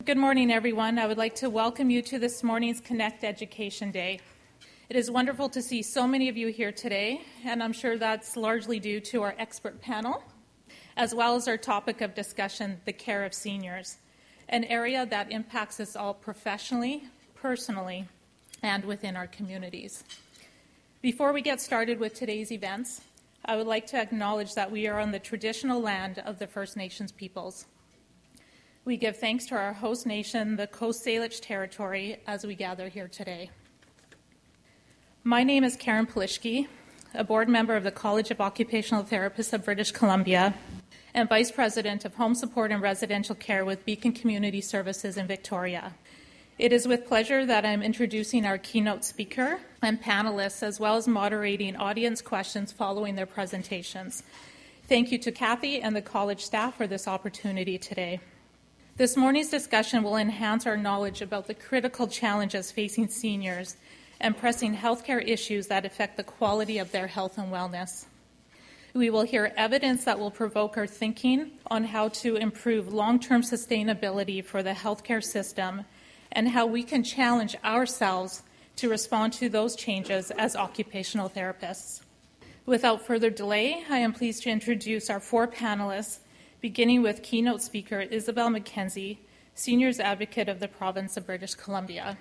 Good morning, everyone. I would like to welcome you to this morning's Connect Education Day. It is wonderful to see so many of you here today, and I'm sure that's largely due to our expert panel, as well as our topic of discussion, the care of seniors, an area that impacts us all professionally, personally, and within our communities. Before we get started with today's events, I would like to acknowledge that we are on the traditional land of the First Nations peoples. We give thanks to our host nation, the Coast Salish Territory, as we gather here today. My name is Karen Plischke, a board member of the College of Occupational Therapists of British Columbia and Vice President of Home Support and Residential Care with Beacon Community Services in Victoria. It is with pleasure that I'm introducing our keynote speaker and panelists, as well as moderating audience questions following their presentations. Thank you to Kathy and the college staff for this opportunity today. This morning's discussion will enhance our knowledge about the critical challenges facing seniors and pressing healthcare issues that affect the quality of their health and wellness. We will hear evidence that will provoke our thinking on how to improve long-term sustainability for the healthcare system and how we can challenge ourselves to respond to those changes as occupational therapists. Without further delay, I am pleased to introduce our four panelists, beginning with keynote speaker Isabel McKenzie, Seniors Advocate of the Province of British Columbia.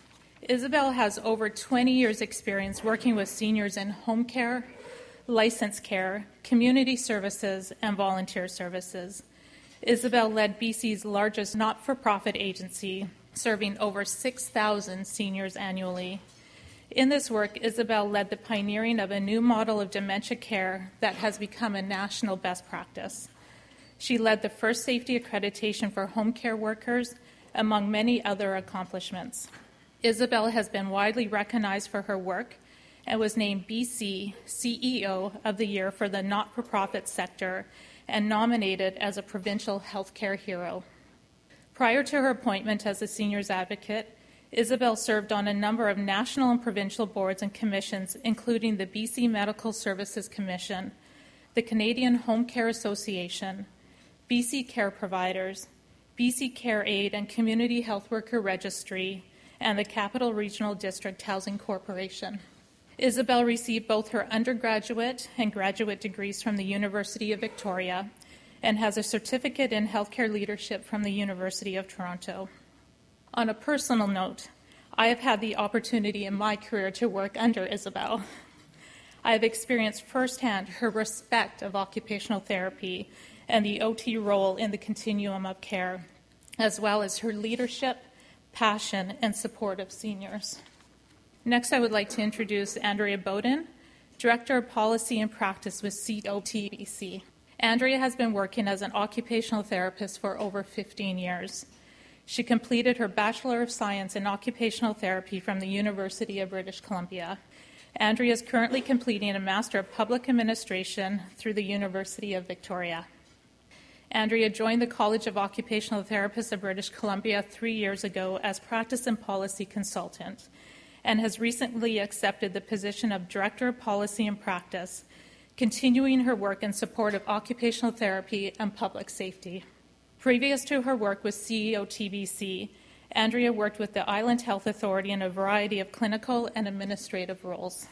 Isabel has over 20 years' experience working with seniors in home care, licensed care, community services, and volunteer services. Isabel led BC's largest not-for-profit agency, serving over 6,000 seniors annually. In this work, Isabel led the pioneering of a new model of dementia care that has become a national best practice. She led the first safety accreditation for home care workers, among many other accomplishments. Isabel has been widely recognized for her work and was named BC CEO of the Year for the not-for-profit sector and nominated as a provincial healthcare hero. Prior to her appointment as a seniors advocate, Isabel served on a number of national and provincial boards and commissions, including the BC Medical Services Commission, the Canadian Home Care Association, BC Care Providers, BC Care Aid and Community Health Worker Registry, and the Capital Regional District Housing Corporation. Isabel received both her undergraduate and graduate degrees from the University of Victoria and has a certificate in healthcare leadership from the University of Toronto. On a personal note, I have had the opportunity in my career to work under Isabel. I have experienced firsthand her respect of occupational therapy and the OT role in the continuum of care, as well as her leadership, passion, and support of seniors. Next, I would like to introduce Andrea Bowden, Director of Policy and Practice with COTBC. Andrea has been working as an occupational therapist for over 15 years. She completed her Bachelor of Science in Occupational Therapy from the University of British Columbia. Andrea is currently completing a Master of Public Administration through the University of Victoria. Andrea joined the College of Occupational Therapists of British Columbia 3 years ago as practice and policy consultant and has recently accepted the position of Director of Policy and Practice, continuing her work in support of occupational therapy and public safety. Previous to her work with COTBC, Andrea worked with the Island Health Authority in a variety of clinical and administrative roles.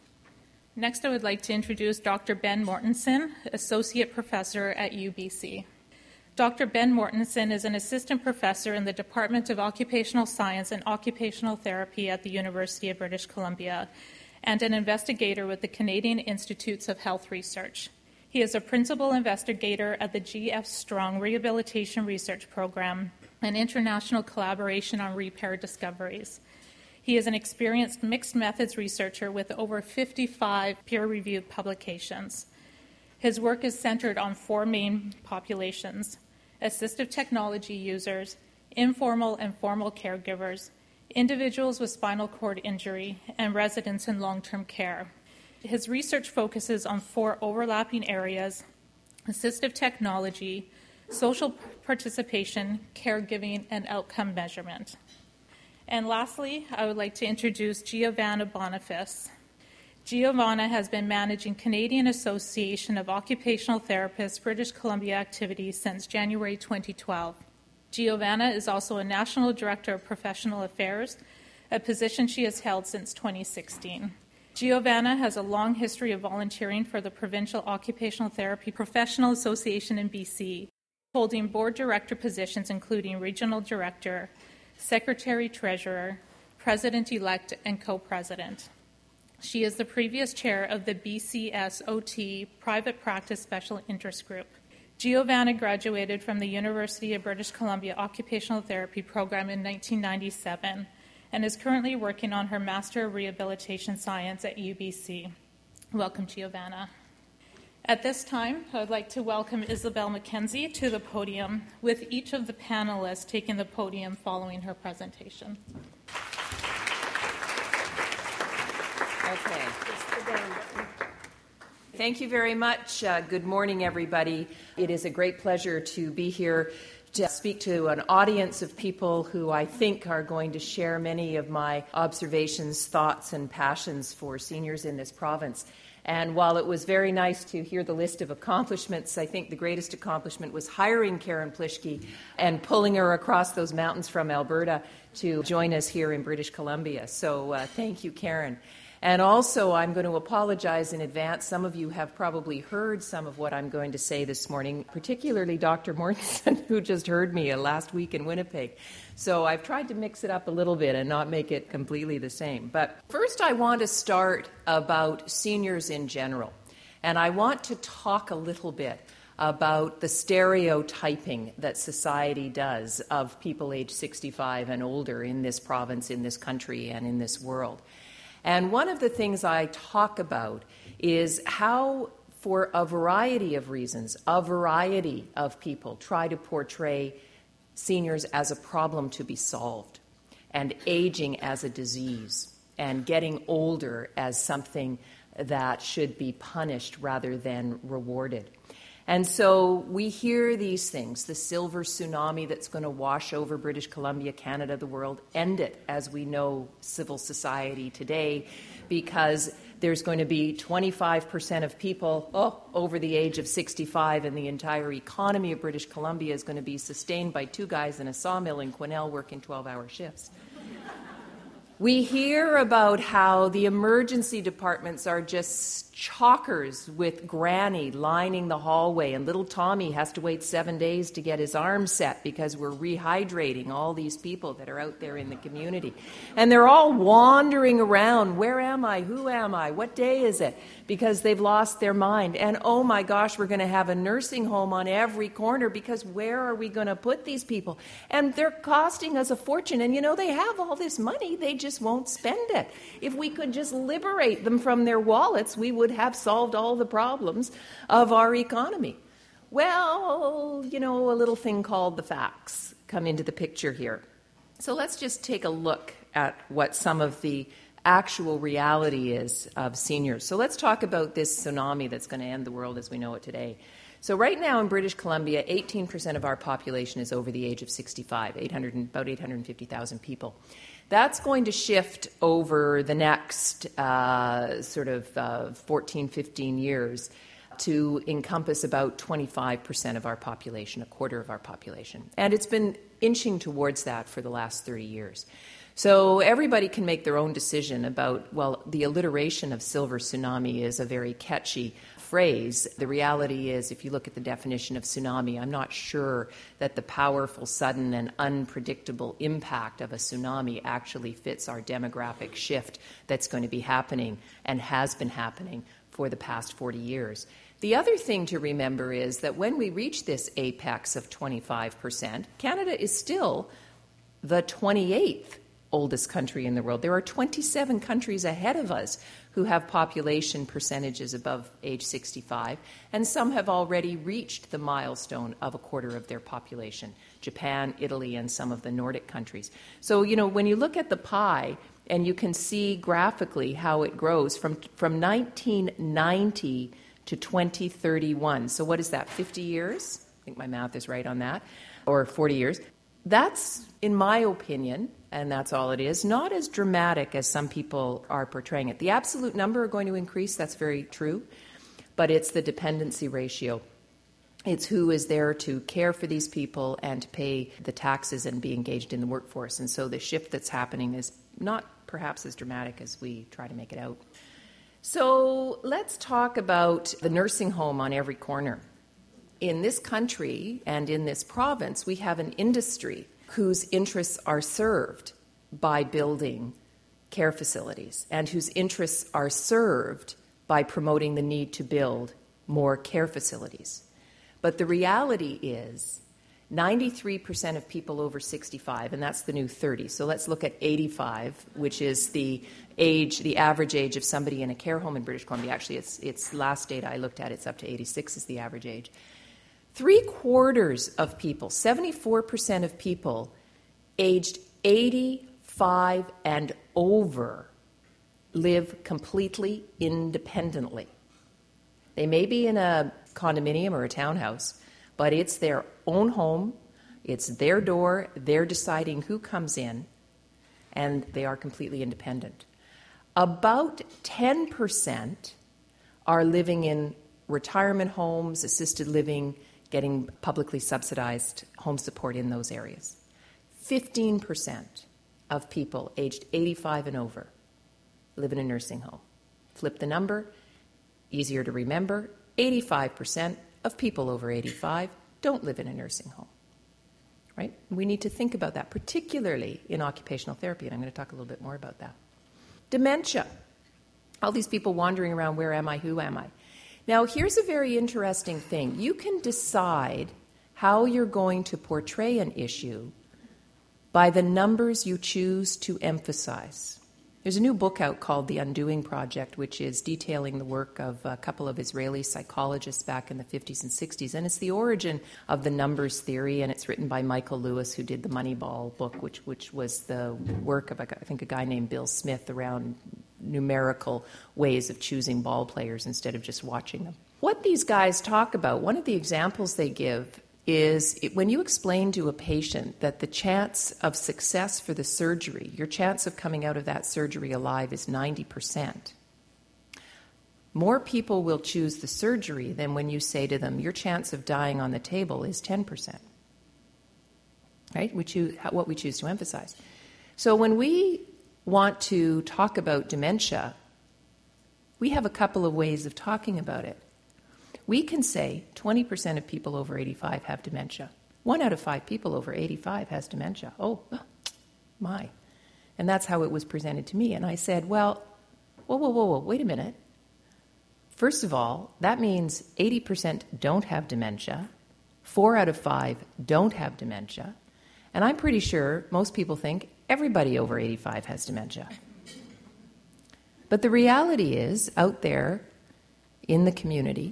Next, I would like to introduce Dr. Ben Mortensen, Associate Professor at UBC. Dr. Ben Mortensen is an assistant professor in the Department of Occupational Science and Occupational Therapy at the University of British Columbia and an investigator with the Canadian Institutes of Health Research. He is a principal investigator at the G.F. Strong Rehabilitation Research Program, an international collaboration on repair discoveries. He is an experienced mixed methods researcher with over 55 peer-reviewed publications. His work is centered on four main populations: assistive technology users, informal and formal caregivers, individuals with spinal cord injury, and residents in long-term care. His research focuses on four overlapping areas: assistive technology, social participation, caregiving, and outcome measurement. And lastly, I would like to introduce Giovanna Boniface. Giovanna has been managing Canadian Association of Occupational Therapists British Columbia activities since January 2012. Giovanna is also a National Director of Professional Affairs, a position she has held since 2016. Giovanna has a long history of volunteering for the Provincial Occupational Therapy Professional Association in BC, holding board director positions including Regional Director, Secretary-Treasurer, President-elect, and Co-President. She is the previous chair of the BCSOT Private Practice Special Interest Group. Giovanna graduated from the University of British Columbia Occupational Therapy program in 1997 and is currently working on her Master of Rehabilitation Science at UBC. Welcome, Giovanna. At this time, I would like to welcome Isabel McKenzie to the podium, with each of the panelists taking the podium following her presentation. Okay. Thank you very much. Good morning, everybody. It is a great pleasure to be here to speak to an audience of people who I think are going to share many of my observations, thoughts, and passions for seniors in this province. And while it was very nice to hear the list of accomplishments, I think the greatest accomplishment was hiring Karen Plischke and pulling her across those mountains from Alberta to join us here in British Columbia. So thank you, Karen. And also, I'm going to apologize in advance. Some of you have probably heard some of what I'm going to say this morning, particularly Dr. Mortensen, who just heard me last week in Winnipeg. So I've tried to mix it up a little bit and not make it completely the same. But first, I want to start about seniors in general. And I want to talk a little bit about the stereotyping that society does of people age 65 and older in this province, in this country, and in this world. And one of the things I talk about is how, for a variety of reasons, a variety of people try to portray seniors as a problem to be solved, and aging as a disease, and getting older as something that should be punished rather than rewarded. And so we hear these things, the silver tsunami that's going to wash over British Columbia, Canada, the world, end it as we know civil society today, because there's going to be 25% of people over the age of 65, and the entire economy of British Columbia is going to be sustained by two guys in a sawmill in Quesnel working 12-hour shifts. We hear about how the emergency departments are just chockers with Granny lining the hallway, and little Tommy has to wait 7 days to get his arm set because we're rehydrating all these people that are out there in the community. And they're all wandering around. Where am I? Who am I? What day is it? Because they've lost their mind. And oh my gosh, we're going to have a nursing home on every corner, because where are we going to put these people? And they're costing us a fortune. And you know, they have all this money, they just won't spend it. If we could just liberate them from their wallets, we would have solved all the problems of our economy. Well, you know, a little thing called the facts come into the picture here. So let's just take a look at what some of the actual reality is of seniors. So let's talk about this tsunami that's going to end the world as we know it today. So right now in British Columbia, 18% of our population is over the age of 65, about 850,000 people. That's going to shift over the next 14, 15 years to encompass about 25% of our population, a quarter of our population. And it's been inching towards that for the last 30 years. So everybody can make their own decision about, well, the alliteration of silver tsunami is a very catchy phrase. The reality is, if you look at the definition of tsunami, I'm not sure that the powerful, sudden, and unpredictable impact of a tsunami actually fits our demographic shift that's going to be happening and has been happening for the past 40 years. The other thing to remember is that when we reach this apex of 25%, Canada is still the 28th oldest country in the world. There are 27 countries ahead of us who have population percentages above age 65, and some have already reached the milestone of a quarter of their population, Japan, Italy, and some of the Nordic countries. So, you know, when you look at the pie, and you can see graphically how it grows from 1990 to 2031. So what is that, 50 years? I think my math is right on that. Or 40 years. That's, in my opinion, and that's all it is, not as dramatic as some people are portraying it. The absolute number are going to increase, that's very true, but it's the dependency ratio. It's who is there to care for these people and to pay the taxes and be engaged in the workforce. And so the shift that's happening is not perhaps as dramatic as we try to make it out. So let's talk about the nursing home on every corner. In this country and in this province, we have an industry whose interests are served by building care facilities and whose interests are served by promoting the need to build more care facilities. But the reality is 93% of people over 65, and that's the new 30. So let's look at 85, which is the average age of somebody in a care home in British Columbia. Actually, it's last data I looked at, it's up to 86 is the average age. 3/4 of people, 74% of people aged 85 and over live completely independently. They may be in a condominium or a townhouse, but it's their own home, it's their door, they're deciding who comes in, and they are completely independent. About 10% are living in retirement homes, assisted living, getting publicly subsidized home support in those areas. 15% of people aged 85 and over live in a nursing home. Flip the number, easier to remember, 85% of people over 85 don't live in a nursing home, right? We need to think about that, particularly in occupational therapy, and I'm going to talk a little bit more about that. Dementia. All these people wandering around, where am I, who am I? Now, here's a very interesting thing. You can decide how you're going to portray an issue by the numbers you choose to emphasize. There's a new book out called The Undoing Project, which is detailing the work of a couple of Israeli psychologists back in the 50s and 60s. And it's the origin of the numbers theory, and it's written by Michael Lewis, who did the Moneyball book, which was the work of, I think, a guy named Bill Smith around numerical ways of choosing ball players instead of just watching them. What these guys talk about, one of the examples they give is when you explain to a patient that the chance of success for the surgery, your chance of coming out of that surgery alive is 90%. More people will choose the surgery than when you say to them, your chance of dying on the table is 10%. Right? What we choose to emphasize. So when we want to talk about dementia, we have a couple of ways of talking about it. We can say 20% of people over 85 have dementia. 1 out of 5 people over 85 has dementia. Oh, my. And that's how it was presented to me. And I said, well, whoa, wait a minute. First of all, that means 80% don't have dementia. 4 out of 5 don't have dementia. And I'm pretty sure most people think everybody over 85 has dementia. But the reality is, out there in the community,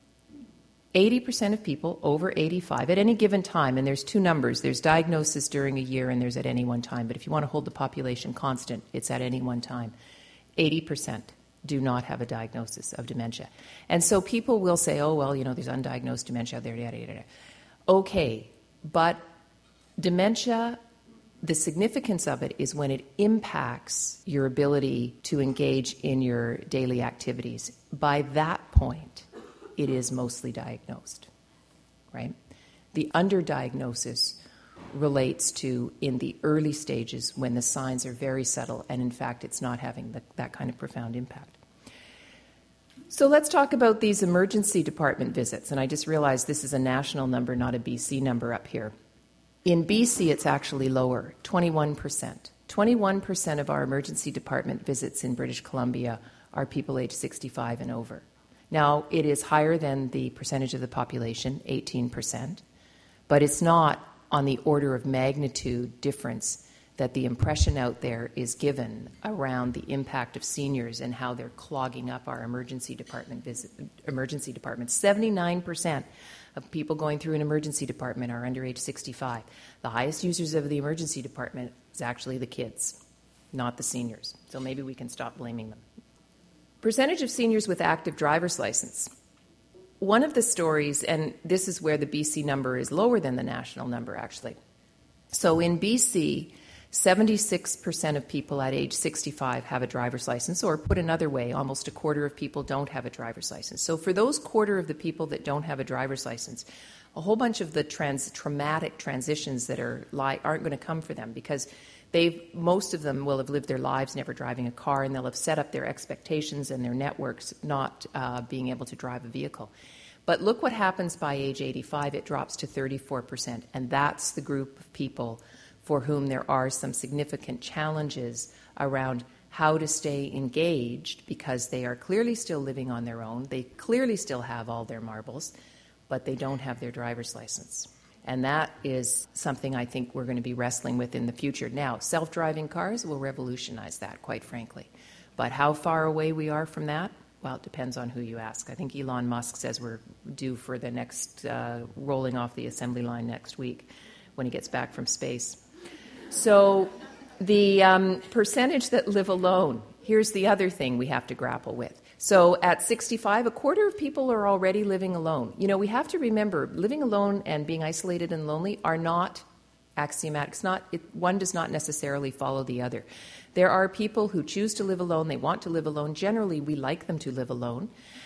80% of people over 85 at any given time, and there's two numbers, there's diagnosis during a year and there's at any one time, but if you want to hold the population constant, it's at any one time. 80% do not have a diagnosis of dementia. And so people will say, oh, well, there's undiagnosed dementia out there, yada, yada, yada. Okay, but dementia, the significance of it is when it impacts your ability to engage in your daily activities. By that point, it is mostly diagnosed, right? The underdiagnosis relates to in the early stages when the signs are very subtle and, in fact, it's not having that kind of profound impact. So let's talk about these emergency department visits. And I just realized this is a national number, not a BC number up here. In BC, it's actually lower, 21%. 21% of our emergency department visits in British Columbia are people aged 65 and over. Now, it is higher than the percentage of the population, 18%, but it's not on the order of magnitude difference that the impression out there is given around the impact of seniors and how they're clogging up our emergency departments. 79% of people going through an emergency department are under age 65. The highest users of the emergency department is actually the kids, not the seniors. So maybe we can stop blaming them. Percentage of seniors with active driver's license. One of the stories, and this is where the BC number is lower than the national number actually. So in BC, 76% of people at age 65 have a driver's license, or put another way, almost a quarter of people don't have a driver's license. So for those quarter of the people that don't have a driver's license, a whole bunch of the traumatic transitions that aren't going to come for them, because most of them will have lived their lives never driving a car, and they'll have set up their expectations and their networks not being able to drive a vehicle. But look what happens by age 85. It drops to 34%, and that's the group of people for whom there are some significant challenges around how to stay engaged, because they are clearly still living on their own. They clearly still have all their marbles, but they don't have their driver's license. And that is something I think we're going to be wrestling with in the future. Now, self-driving cars will revolutionize that, quite frankly. But how far away we are from that? Well, it depends on who you ask. I think Elon Musk says we're due for the next rolling off the assembly line next week when he gets back from space. So the percentage that live alone, here's the other thing we have to grapple with. So at 65, a quarter of people are already living alone. You know, we have to remember, living alone and being isolated and lonely are not axiomatic. One does not necessarily follow the other. There are people who choose to live alone. They want to live alone. Generally, we like them to live alone.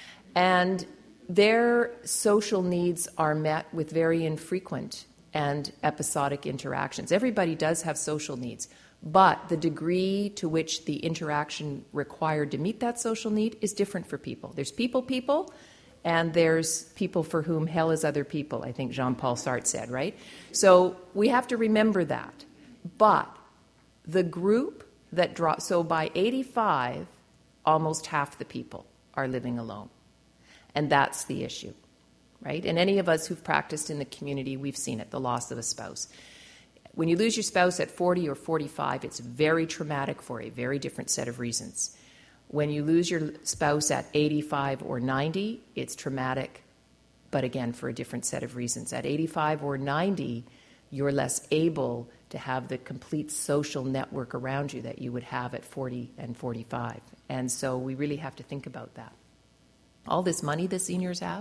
And their social needs are met with very infrequent and episodic interactions. Everybody does have social needs, but the degree to which the interaction required to meet that social need is different for people. There's people, and there's people for whom hell is other people, I think Jean-Paul Sartre said, right? So we have to remember that. But the group that drops, so by 85, almost half the people are living alone. And that's the issue, right? And any of us who've practiced in the community, we've seen it, the loss of a spouse. When you lose your spouse at 40 or 45, it's very traumatic for a very different set of reasons. When you lose your spouse at 85 or 90, it's traumatic, but again, for a different set of reasons. At 85 or 90, you're less able to have the complete social network around you that you would have at 40 and 45. And so we really have to think about that. All this money the seniors have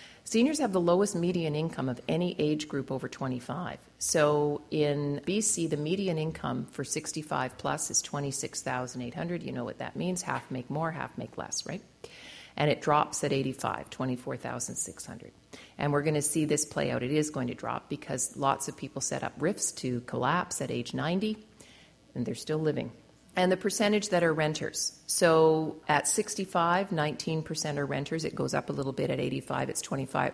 the lowest median income of any age group over 25. So in BC, the median income for 65 plus is $26,800. You know what that means. Half make more, half make less, right? And it drops at 85, $24,600. And we're going to see this play out. It is going to drop because lots of people set up RIFs to collapse at age 90, and they're still living. And the percentage that are renters. So at 65, 19% are renters. It goes up a little bit. At 85, it's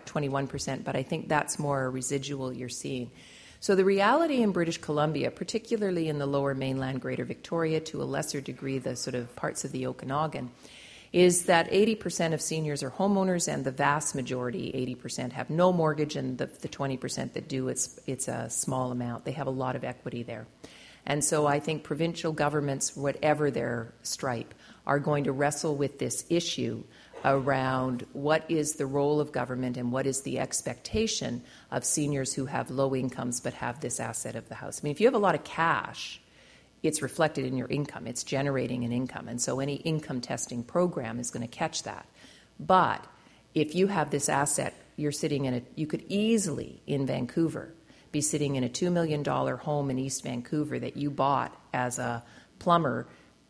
21%, but I think that's more a residual you're seeing. So the reality in British Columbia, particularly in the lower mainland, Greater Victoria, to a lesser degree the sort of parts of the Okanagan, is that 80% of seniors are homeowners, and the vast majority, 80%, have no mortgage, and the 20% that do, it's a small amount. They have a lot of equity there. And so I think provincial governments, whatever their stripe, are going to wrestle with this issue around what is the role of government and what is the expectation of seniors who have low incomes but have this asset of the house. I mean, if you have a lot of cash, it's reflected in your income. It's generating an income. And so any income testing program is going to catch that. But if you have this asset, you could easily, in Vancouver, be sitting in a $2 million home in East Vancouver that you bought as a plumber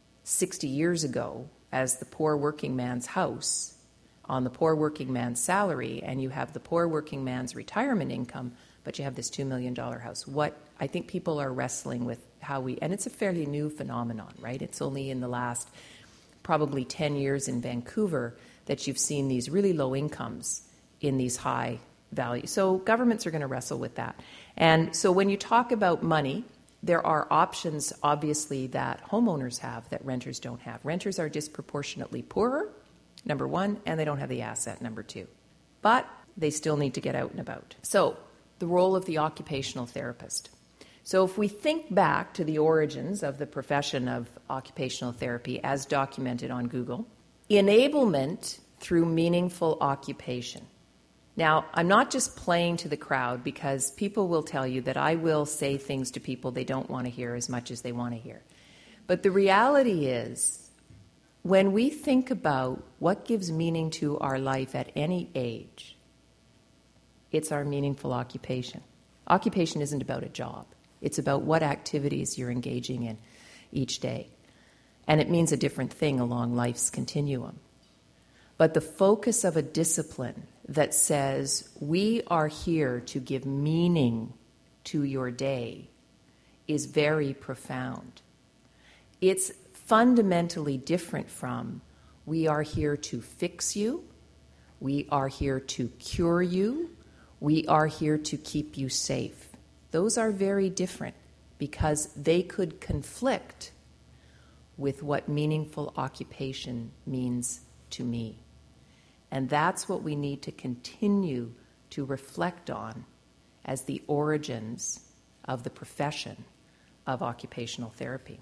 60 years ago as the poor working man's house on the poor working man's salary, and you have the poor working man's retirement income, but you have this $2 million house. What I think people are wrestling with and it's a fairly new phenomenon, right? It's only in the last probably 10 years in Vancouver that you've seen these really low incomes in these high values. So governments are going to wrestle with that. And so when you talk about money, there are options, obviously, that homeowners have that renters don't have. Renters are disproportionately poorer, number one, and they don't have the asset, number two. But they still need to get out and about. So the role of the occupational therapist. So if we think back to the origins of the profession of occupational therapy as documented on Google, enablement through meaningful occupation. Now, I'm not just playing to the crowd, because people will tell you that I will say things to people they don't want to hear as much as they want to hear. But the reality is, when we think about what gives meaning to our life at any age, it's our meaningful occupation. Occupation isn't about a job. It's about what activities you're engaging in each day. And it means a different thing along life's continuum. But the focus of a discipline that says, we are here to give meaning to your day, is very profound. It's fundamentally different from, we are here to fix you, we are here to cure you, we are here to keep you safe. Those are very different because they could conflict with what meaningful occupation means to me. And that's what we need to continue to reflect on as the origins of the profession of occupational therapy.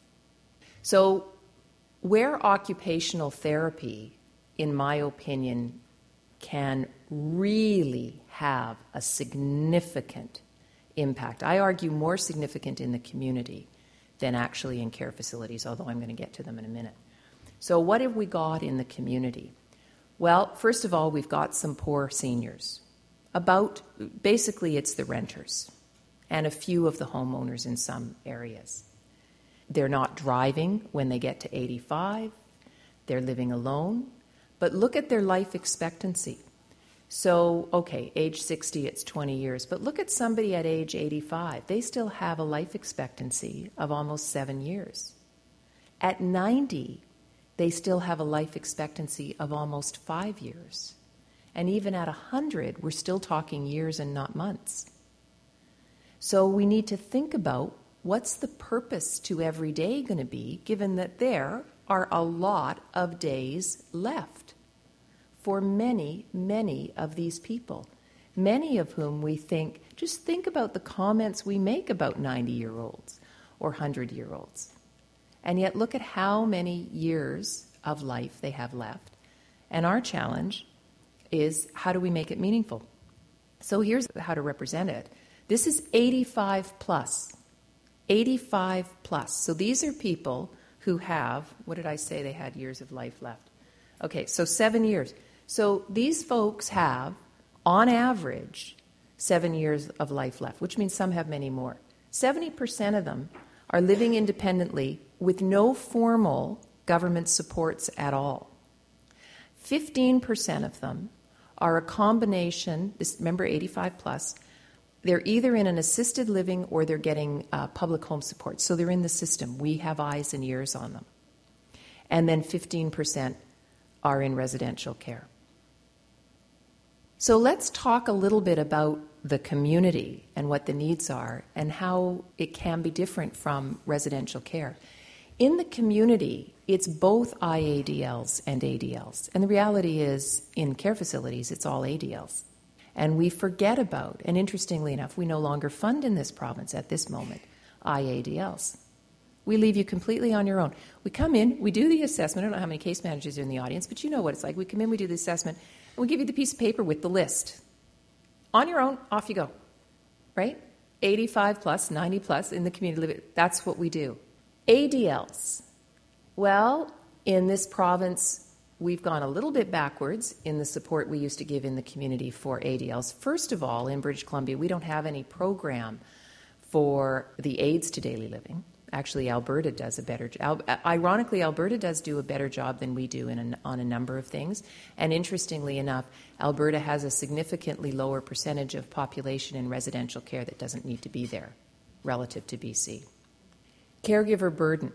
So, where occupational therapy, in my opinion, can really have a significant impact, I argue more significant in the community than actually in care facilities, although I'm going to get to them in a minute. So what have we got in the community? Well, first of all, we've got some poor seniors. Basically, it's the renters and a few of the homeowners in some areas. They're not driving when they get to 85. They're living alone. But look at their life expectancy. So, okay, age 60, it's 20 years. But look at somebody at age 85. They still have a life expectancy of almost 7 years. At 90, they still have a life expectancy of almost 5 years. And even at 100, we're still talking years and not months. So we need to think about what's the purpose to every day going to be, given that there are a lot of days left for many, many of these people, many of whom we think, just think about the comments we make about 90-year-olds or 100-year-olds. And yet look at how many years of life they have left. And our challenge is, how do we make it meaningful? So here's how to represent it. This is 85 plus. 85 plus. So these are people who have, what did I say they had years of life left? Okay, so 7 years. So these folks have, on average, 7 years of life left, which means some have many more. 70% of them are living independently with no formal government supports at all. 15% of them are a combination, remember 85 plus, they're either in an assisted living or they're getting public home support. So they're in the system. We have eyes and ears on them. And then 15% are in residential care. So let's talk a little bit about the community and what the needs are and how it can be different from residential care. In the community, it's both IADLs and ADLs. And the reality is, in care facilities, it's all ADLs. And we forget about, and interestingly enough, we no longer fund in this province at this moment, IADLs. We leave you completely on your own. We come in, we do the assessment. I don't know how many case managers are in the audience, but you know what it's like. We come in, we do the assessment, and we give you the piece of paper with the list. On your own, off you go, right? 85 plus, 90 plus in the community. That's what we do. ADLs. Well, in this province, we've gone a little bit backwards in the support we used to give in the community for ADLs. First of all, in British Columbia, we don't have any program for the aids to daily living. Actually, Alberta does a better job. Ironically, Alberta does do a better job than we do on a number of things. And interestingly enough, Alberta has a significantly lower percentage of population in residential care that doesn't need to be there relative to BC. Caregiver burden.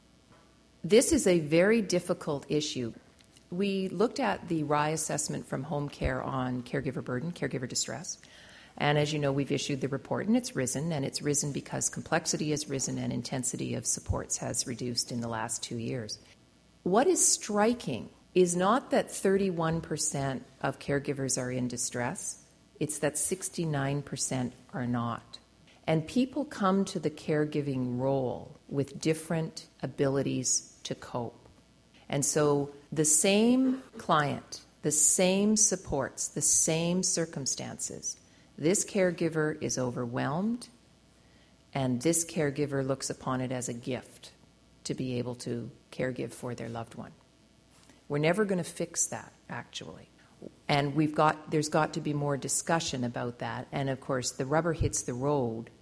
This is a very difficult issue. We looked at the RAI assessment from Home Care on caregiver burden, caregiver distress. And as you know, we've issued the report, and it's risen because complexity has risen and intensity of supports has reduced in the last 2 years. What is striking is not that 31% of caregivers are in distress, it's that 69% are not. And people come to the caregiving role with different abilities to cope. And so the same client, the same supports, the same circumstances, this caregiver is overwhelmed, and this caregiver looks upon it as a gift to be able to caregive for their loved one. We're never going to fix that, actually. And there's got to be more discussion about that. And of course, the rubber hits the road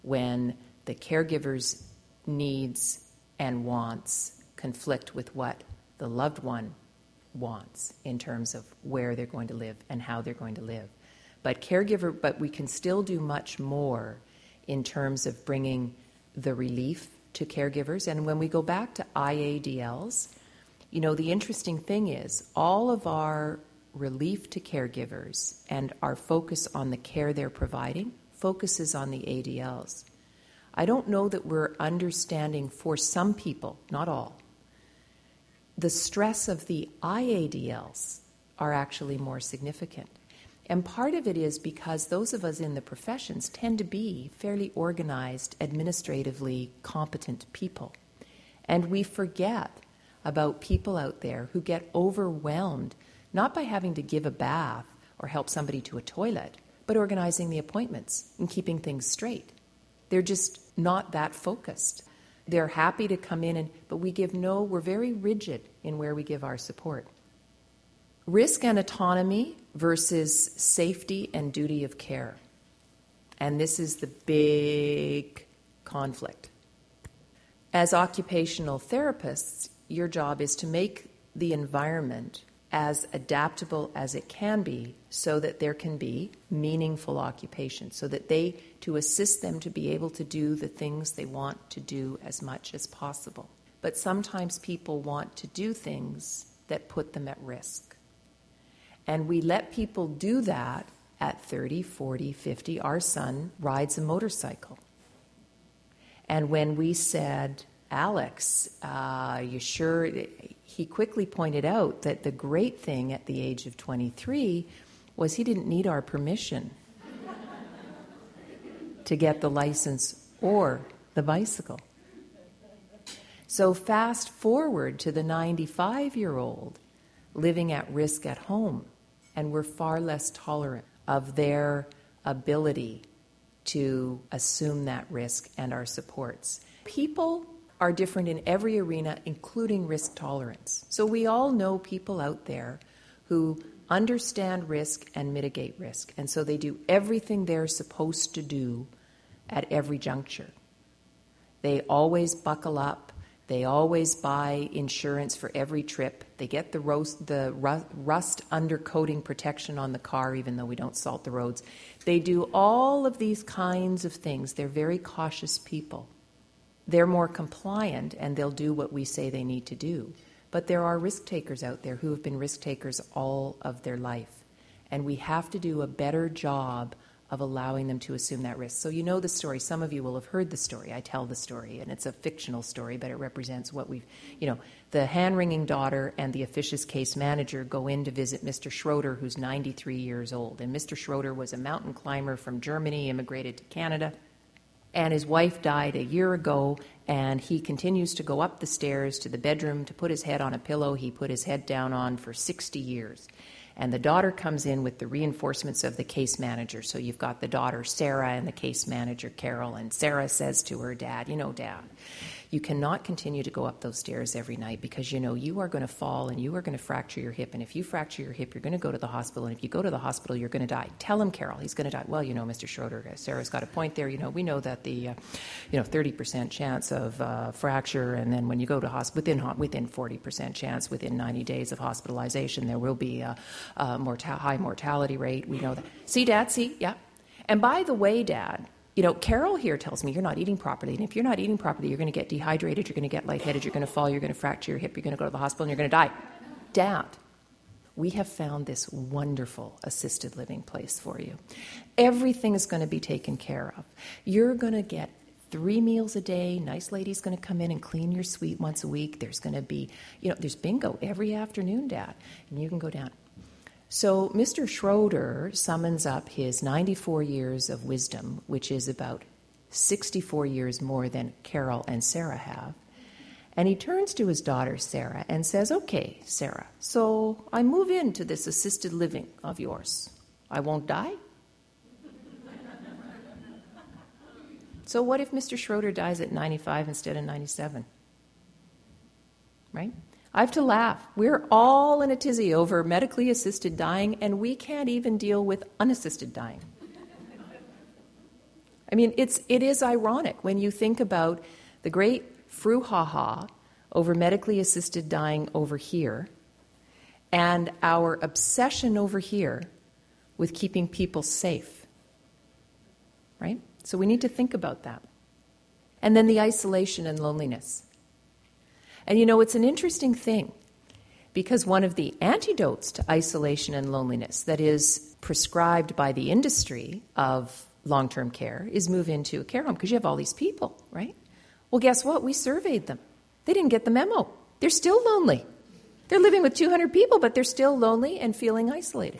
when the caregiver's needs and wants conflict with what the loved one wants in terms of where they're going to live and how they're going to live. But we can still do much more in terms of bringing the relief to caregivers. And when we go back to IADLs, the interesting thing is all of our relief to caregivers and our focus on the care they're providing focuses on the ADLs. I don't know that we're understanding for some people, not all, the stress of the IADLs are actually more significant. And part of it is because those of us in the professions tend to be fairly organized, administratively competent people. And we forget about people out there who get overwhelmed, not by having to give a bath or help somebody to a toilet, but organizing the appointments and keeping things straight. They're just not that focused. They're happy to come in, but we're very rigid in where we give our support. Risk and autonomy versus safety and duty of care. And this is the big conflict. As occupational therapists, your job is to make the environment as adaptable as it can be so that there can be meaningful occupation, so that to assist them to be able to do the things they want to do as much as possible. But sometimes people want to do things that put them at risk. And we let people do that at 30, 40, 50. Our son rides a motorcycle. And when we said, Alex, you sure? He quickly pointed out that the great thing at the age of 23 was he didn't need our permission to get the license or the bicycle. So fast forward to the 95-year-old living at risk at home, and we're far less tolerant of their ability to assume that risk and our supports. People are different in every arena, including risk tolerance. So we all know people out there who understand risk and mitigate risk, and so they do everything they're supposed to do at every juncture. They always buckle up. They always buy insurance for every trip. They get the rust undercoating protection on the car, even though we don't salt the roads. They do all of these kinds of things. They're very cautious people. They're more compliant, and they'll do what we say they need to do. But there are risk takers out there who have been risk takers all of their life. And we have to do a better job of allowing them to assume that risk. So you know the story. Some of you will have heard the story. I tell the story, and it's a fictional story, but it represents what we've, the hand-wringing daughter and the officious case manager go in to visit Mr. Schroeder, who's 93 years old. And Mr. Schroeder was a mountain climber from Germany, immigrated to Canada. And his wife died a year ago, and he continues to go up the stairs to the bedroom to put his head on a pillow he put his head down on for 60 years. And the daughter comes in with the reinforcements of the case manager. So you've got the daughter, Sarah, and the case manager, Carol. And Sarah says to her dad, Dad, you cannot continue to go up those stairs every night because, you are going to fall and you are going to fracture your hip. And if you fracture your hip, you're going to go to the hospital. And if you go to the hospital, you're going to die. Tell him, Carol, he's going to die. Well, Mr. Schroeder, Sarah's got a point there. We know that the, 30% chance of fracture. And then when you go to hospital, within 40% chance, within 90 days of hospitalization, there will be a high mortality rate. We know that. See, Dad, yeah. And by the way, Dad, Carol here tells me you're not eating properly. And if you're not eating properly, you're going to get dehydrated, you're going to get lightheaded, you're going to fall, you're going to fracture your hip, you're going to go to the hospital, and you're going to die. Dad, we have found this wonderful assisted living place for you. Everything is going to be taken care of. You're going to get 3 meals a day. Nice lady's going to come in and clean your suite once a week. There's going to be, there's bingo every afternoon, Dad, and you can go down. So Mr. Schroeder summons up his 94 years of wisdom, which is about 64 years more than Carol and Sarah have. And he turns to his daughter, Sarah, and says, okay, Sarah, so I move into this assisted living of yours. I won't die? So what if Mr. Schroeder dies at 95 instead of 97? Right? I have to laugh. We're all in a tizzy over medically assisted dying, and we can't even deal with unassisted dying. I mean, it is ironic when you think about the great brouhaha over medically assisted dying over here and our obsession over here with keeping people safe, right? So we need to think about that. And then the isolation and loneliness. And you know, it's an interesting thing because one of the antidotes to isolation and loneliness that is prescribed by the industry of long-term care is move into a care home because you have all these people, right? Well, guess what? We surveyed them. They didn't get the memo. They're still lonely. They're living with 200 people, but they're still lonely and feeling isolated.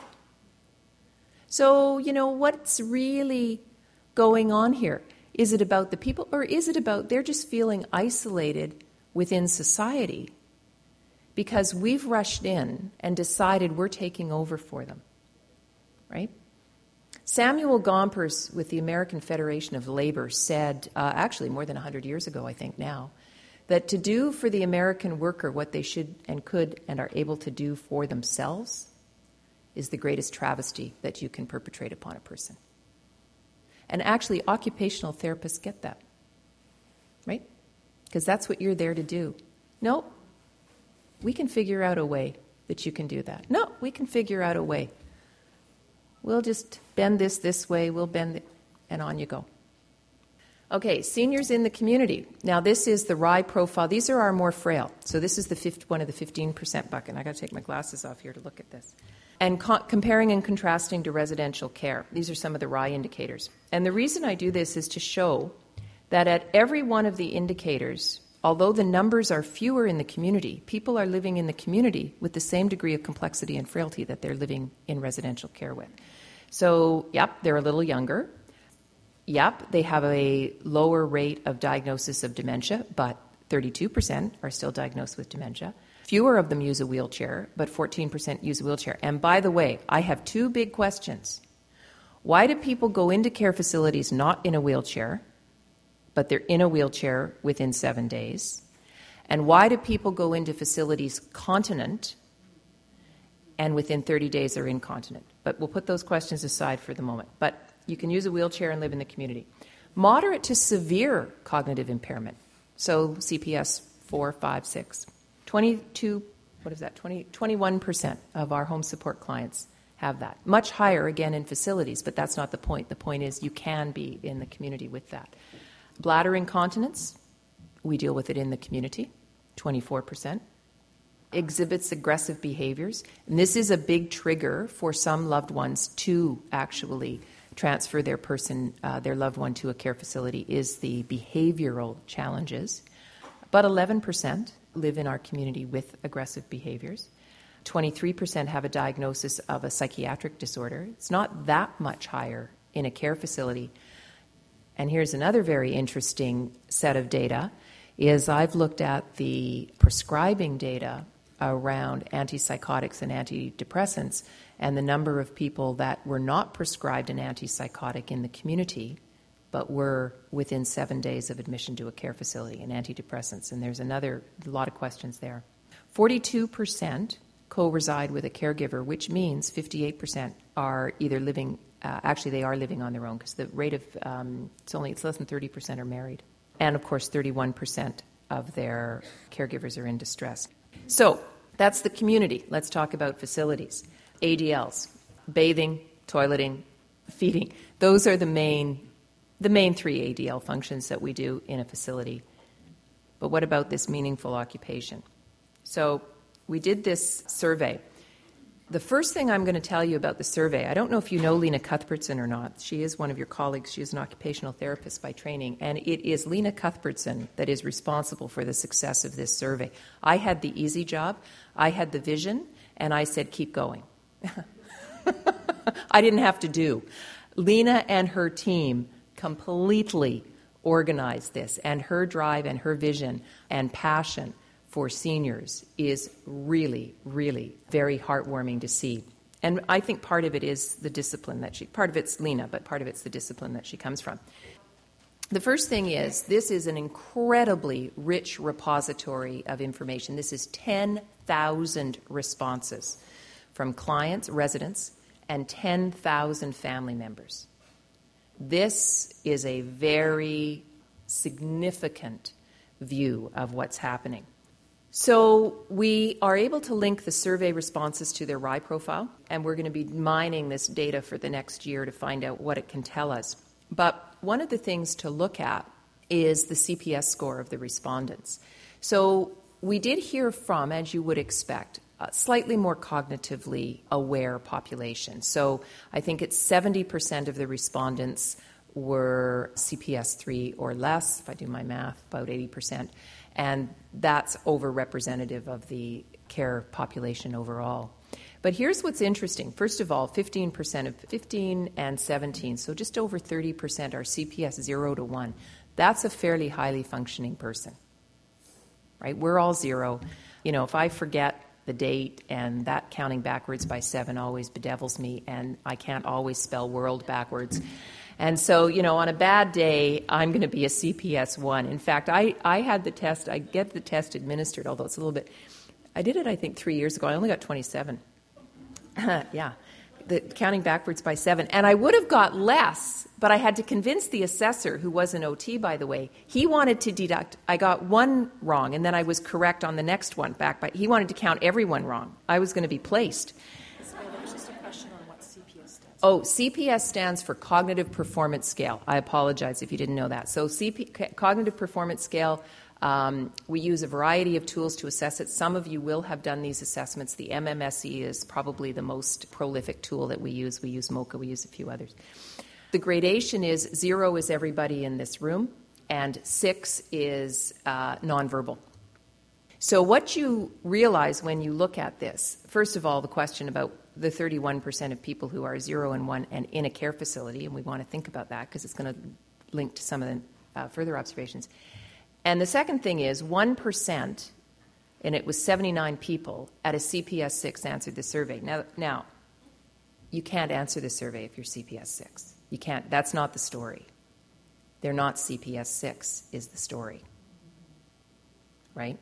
So, you know, what's really going on here? Is it about the people, or is it about they're just feeling isolated within society because we've rushed in and decided we're taking over for them, right? Samuel Gompers with the American Federation of Labor said, actually more than 100 years ago, I think now, that to do for the American worker what they should and could and are able to do for themselves is the greatest travesty that you can perpetrate upon a person. And actually, occupational therapists get that, right? Because that's what you're there to do. No, we can figure out a way that you can do that. No, we can figure out a way. We'll just bend this way, we'll bend it, and on you go. Okay, seniors in the community. Now, this is the RIE profile. These are our more frail. So this is one of the 15% bucket. I got to take my glasses off here to look at this. And comparing and contrasting to residential care. These are some of the RIE indicators. And the reason I do this is to show that at every one of the indicators, although the numbers are fewer in the community, people are living in the community with the same degree of complexity and frailty that they're living in residential care with. So, yep, they're a little younger. Yep, they have a lower rate of diagnosis of dementia, but 32% are still diagnosed with dementia. Fewer of them use a wheelchair, but 14% use a wheelchair. And by the way, I have two big questions. Why do people go into care facilities not in a wheelchair, but they're in a wheelchair within 7 days? And why do people go into facilities continent and within 30 days are incontinent? But we'll put those questions aside for the moment. But you can use a wheelchair and live in the community. Moderate to severe cognitive impairment. So CPS 4, 5, 6. 21% of our home support clients have that. Much higher, again, in facilities, but that's not the point. The point is you can be in the community with that. Bladder incontinence, we deal with it in the community, 24%. Exhibits aggressive behaviors. And this is a big trigger for some loved ones to actually transfer their loved one to a care facility is the behavioral challenges. But 11% live in our community with aggressive behaviors. 23% have a diagnosis of a psychiatric disorder. It's not that much higher in a care facility. And here's another very interesting set of data, is I've looked at the prescribing data around antipsychotics and antidepressants and the number of people that were not prescribed an antipsychotic in the community but were within 7 days of admission to a care facility in antidepressants. And there's a lot of questions there. 42% co-reside with a caregiver, which means 58% are either living, they are living on their own because the rate of, it's less than 30% are married. And of course, 31% of their caregivers are in distress. So that's the community. Let's talk about facilities. ADLs, bathing, toileting, feeding. Those are the main 3 ADL functions that we do in a facility. But what about this meaningful occupation? So we did this survey. The first thing I'm going to tell you about the survey, I don't know if you know Lena Cuthbertson or not. She is one of your colleagues. She is an occupational therapist by training. And it is Lena Cuthbertson that is responsible for the success of this survey. I had the easy job. I had the vision. And I said, keep going. I didn't have to do. Lena and her team completely organized this. And her drive and her vision and passion for seniors is really, really very heartwarming to see. And I think part of it is the discipline part of it's Lena, but part of it's the discipline that she comes from. The first thing is, this is an incredibly rich repository of information. This is 10,000 responses from clients, residents, and 10,000 family members. This is a very significant view of what's happening. So we are able to link the survey responses to their RAI profile, and we're going to be mining this data for the next year to find out what it can tell us. But one of the things to look at is the CPS score of the respondents. So we did hear from, as you would expect, a slightly more cognitively aware population. So I think it's 70% of the respondents were CPS 3 or less, if I do my math, about 80%. And that's overrepresentative of the care population overall. But here's what's interesting. First of all, 15% of 15 and 17, so just over 30% are CPS 0 to 1. That's a fairly highly functioning person, right? We're all 0. If I forget the date and that counting backwards by 7 always bedevils me, and I can't always spell world backwards. And so, on a bad day, I'm going to be a CPS 1. In fact, I had the test, I get the test administered, although it's a little bit, I did it, I think, 3 years ago. I only got 27. Yeah, the counting backwards by 7. And I would have got less, but I had to convince the assessor, who was an OT, by the way. He wanted to deduct, I got 1 wrong, and then I was correct on the next one back by, he wanted to count everyone wrong. I was going to be placed. CPS stands for Cognitive Performance Scale. I apologize if you didn't know that. So Cognitive Performance Scale, we use a variety of tools to assess it. Some of you will have done these assessments. The MMSE is probably the most prolific tool that we use. We use MOCA, we use a few others. The gradation is 0 is everybody in this room, and 6 is nonverbal. So what you realize when you look at this, first of all, the question about the 31% of people who are 0 and 1 and in a care facility, and we want to think about that because it's going to link to some of the further observations. And the second thing is 1%, and it was 79 people at a CPS 6 answered the survey. Now, you can't answer the survey if you're CPS 6. You can't. That's not the story. They're not CPS 6 is the story, right?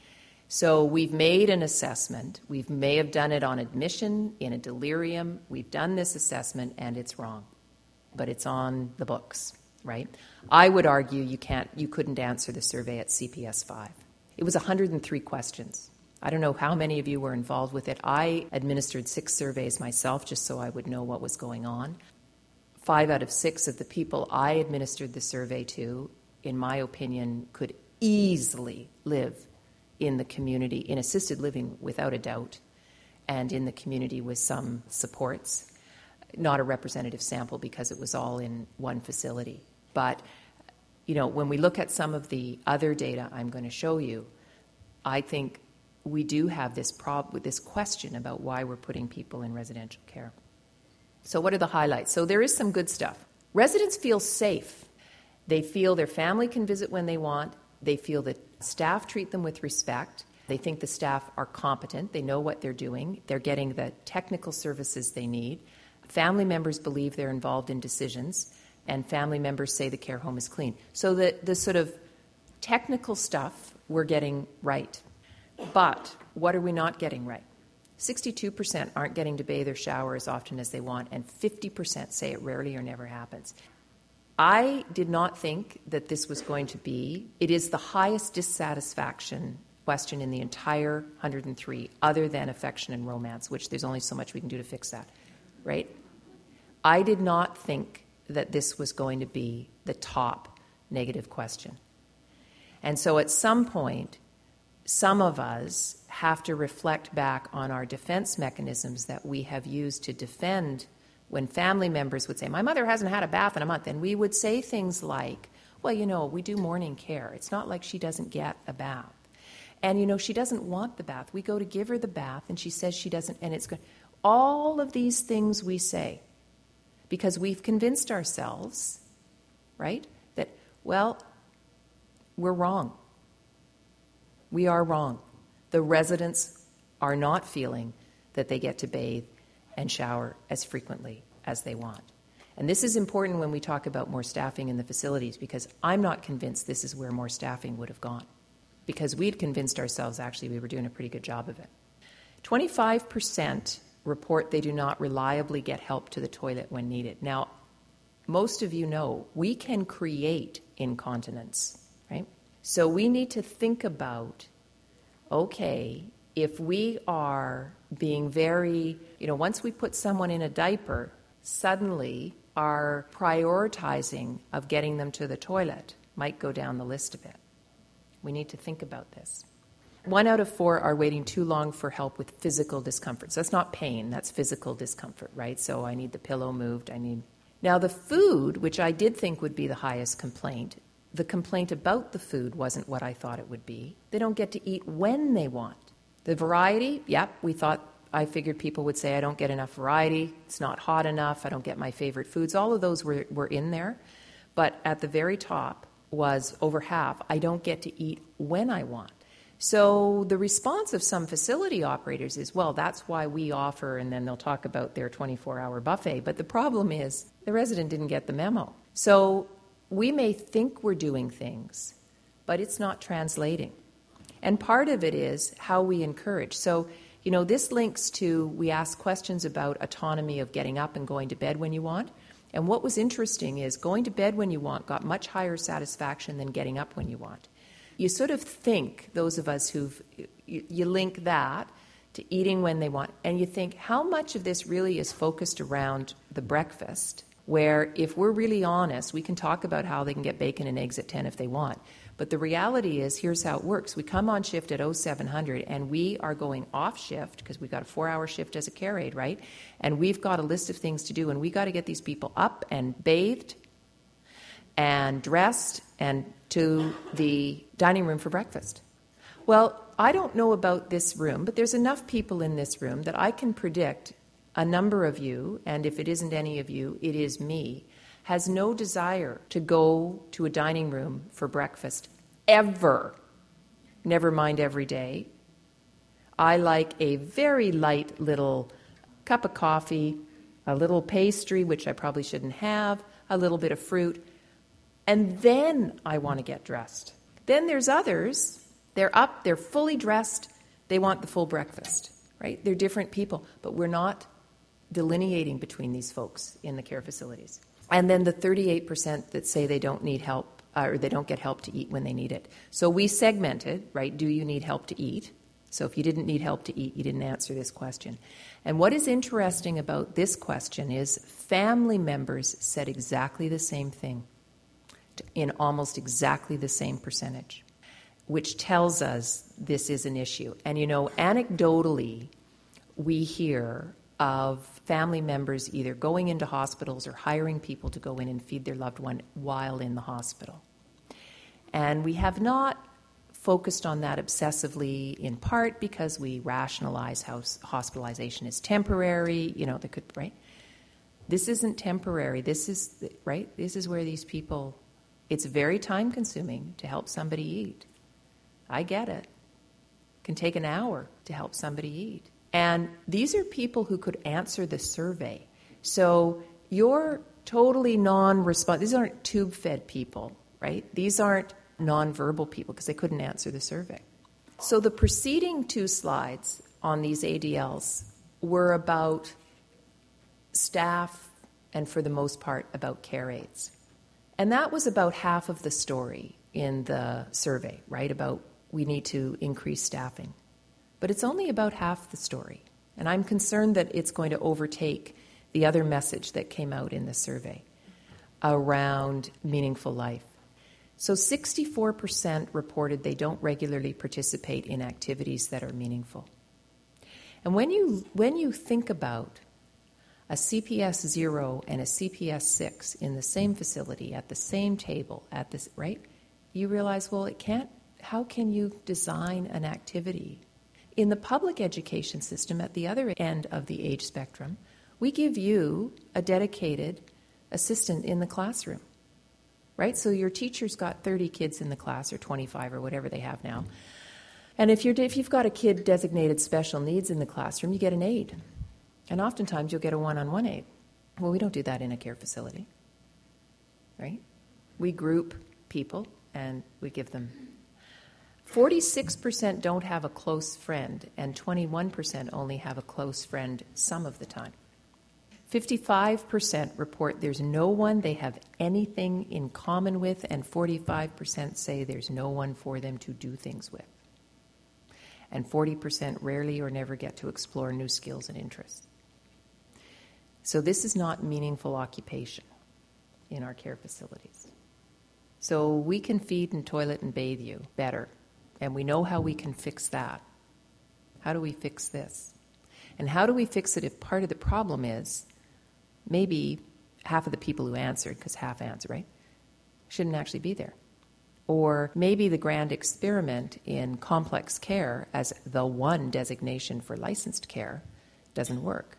So we've made an assessment. We may have done it on admission, in a delirium. We've done this assessment, and it's wrong. But it's on the books, right? I would argue you couldn't answer the survey at CPS 5. It was 103 questions. I don't know how many of you were involved with it. I administered 6 surveys myself just so I would know what was going on. 5 out of 6 of the people I administered the survey to, in my opinion, could easily live in the community, in assisted living without a doubt, and in the community with some supports. Not a representative sample because it was all in one facility. But, when we look at some of the other data I'm going to show you, I think we do have this this question about why we're putting people in residential care. So what are the highlights? So there is some good stuff. Residents feel safe. They feel their family can visit when they want. They feel that staff treat them with respect. They think the staff are competent. They know what they're doing. They're getting the technical services they need. Family members believe they're involved in decisions, and family members say the care home is clean. So the sort of technical stuff we're getting right. But what are we not getting right? 62% aren't getting to bathe or shower as often as they want, and 50% say it rarely or never happens. I did not think that this was going to be, it is the highest dissatisfaction question in the entire 103, other than affection and romance, which there's only so much we can do to fix that, right? I did not think that this was going to be the top negative question. And so at some point, some of us have to reflect back on our defense mechanisms that we have used to defend. When family members would say, my mother hasn't had a bath in a month, and we would say things like, well, we do morning care. It's not like she doesn't get a bath. And, she doesn't want the bath. We go to give her the bath, and she says she doesn't, and it's good. All of these things we say because we've convinced ourselves, right, that, we're wrong. We are wrong. The residents are not feeling that they get to bathe and shower as frequently as they want. And this is important when we talk about more staffing in the facilities, because I'm not convinced this is where more staffing would have gone, because we'd convinced ourselves actually we were doing a pretty good job of it. 25% report they do not reliably get help to the toilet when needed. Now, most of you know, we can create incontinence, right? So we need to think about, okay, if we are being very, once we put someone in a diaper, suddenly our prioritizing of getting them to the toilet might go down the list a bit. We need to think about this. 1 out of 4 are waiting too long for help with physical discomfort. So that's not pain, that's physical discomfort, right? So I need the pillow moved, Now the food, which I did think would be the highest complaint, the complaint about the food wasn't what I thought it would be. They don't get to eat when they want. The variety, I figured people would say I don't get enough variety, it's not hot enough, I don't get my favorite foods. All of those were in there. But at the very top was over half, I don't get to eat when I want. So the response of some facility operators is, well, that's why we offer, and then they'll talk about their 24-hour buffet. But the problem is the resident didn't get the memo. So we may think we're doing things, but it's not translating. And part of it is how we encourage. So, this links to, we ask questions about autonomy of getting up and going to bed when you want. And what was interesting is going to bed when you want got much higher satisfaction than getting up when you want. You sort of think, those of us you link that to eating when they want, and you think how much of this really is focused around the breakfast, where if we're really honest, we can talk about how they can get bacon and eggs at 10 if they want. But the reality is, here's how it works. We come on shift at 0700 and we are going off shift because we've got a 4-hour shift as a care aide, right? And we've got a list of things to do, and we got to get these people up and bathed and dressed and to the dining room for breakfast. Well, I don't know about this room, but there's enough people in this room that I can predict a number of you, and if it isn't any of you, it is me, has no desire to go to a dining room for breakfast ever, never mind every day. I like a very light little cup of coffee, a little pastry, which I probably shouldn't have, a little bit of fruit, and then I want to get dressed. Then there's others, they're up, they're fully dressed, they want the full breakfast, right? They're different people, but we're not delineating between these folks in the care facilities. And then the 38% that say they don't need help or they don't get help to eat when they need it. So we segmented, right? Do you need help to eat? So if you didn't need help to eat, you didn't answer this question. And what is interesting about this question is family members said exactly the same thing in almost exactly the same percentage, which tells us this is an issue. And anecdotally, we hear of family members either going into hospitals or hiring people to go in and feed their loved one while in the hospital. And we have not focused on that obsessively, in part because we rationalize how hospitalization is temporary, right? This isn't temporary. This is, right? This is where these people, it's very time consuming to help somebody eat. I get it. It can take an hour to help somebody eat. And these are people who could answer the survey. So you're totally non-responsive. These aren't tube-fed people, right? These aren't nonverbal people because they couldn't answer the survey. So the preceding 2 slides on these ADLs were about staff and, for the most part, about care aides. And that was about half of the story in the survey, right? About we need to increase staffing. But it's only about half the story. And I'm concerned that it's going to overtake the other message that came out in the survey around meaningful life. So 64% reported they don't regularly participate in activities that are meaningful. And when you think about a CPS 0 and a CPS 6 in the same facility, at the same table, right? You realize, well, how can you design an activity? In the public education system, at the other end of the age spectrum, we give you a dedicated assistant in the classroom, right? So your teacher's got 30 kids in the class, or 25, or whatever they have now. And if you've got a kid designated special needs in the classroom, you get an aide. And oftentimes you'll get a one-on-one aide. Well, we don't do that in a care facility, right? We group people and we give them. 46% don't have a close friend, and 21% only have a close friend some of the time. 55% report there's no one they have anything in common with, and 45% say there's no one for them to do things with. And 40% rarely or never get to explore new skills and interests. So this is not meaningful occupation in our care facilities. So we can feed and toilet and bathe you better, and we know how we can fix that. How do we fix this? And how do we fix it if part of the problem is maybe half of the people who answered, because half answer, right, shouldn't actually be there? Or maybe the grand experiment in complex care as the one designation for licensed care doesn't work.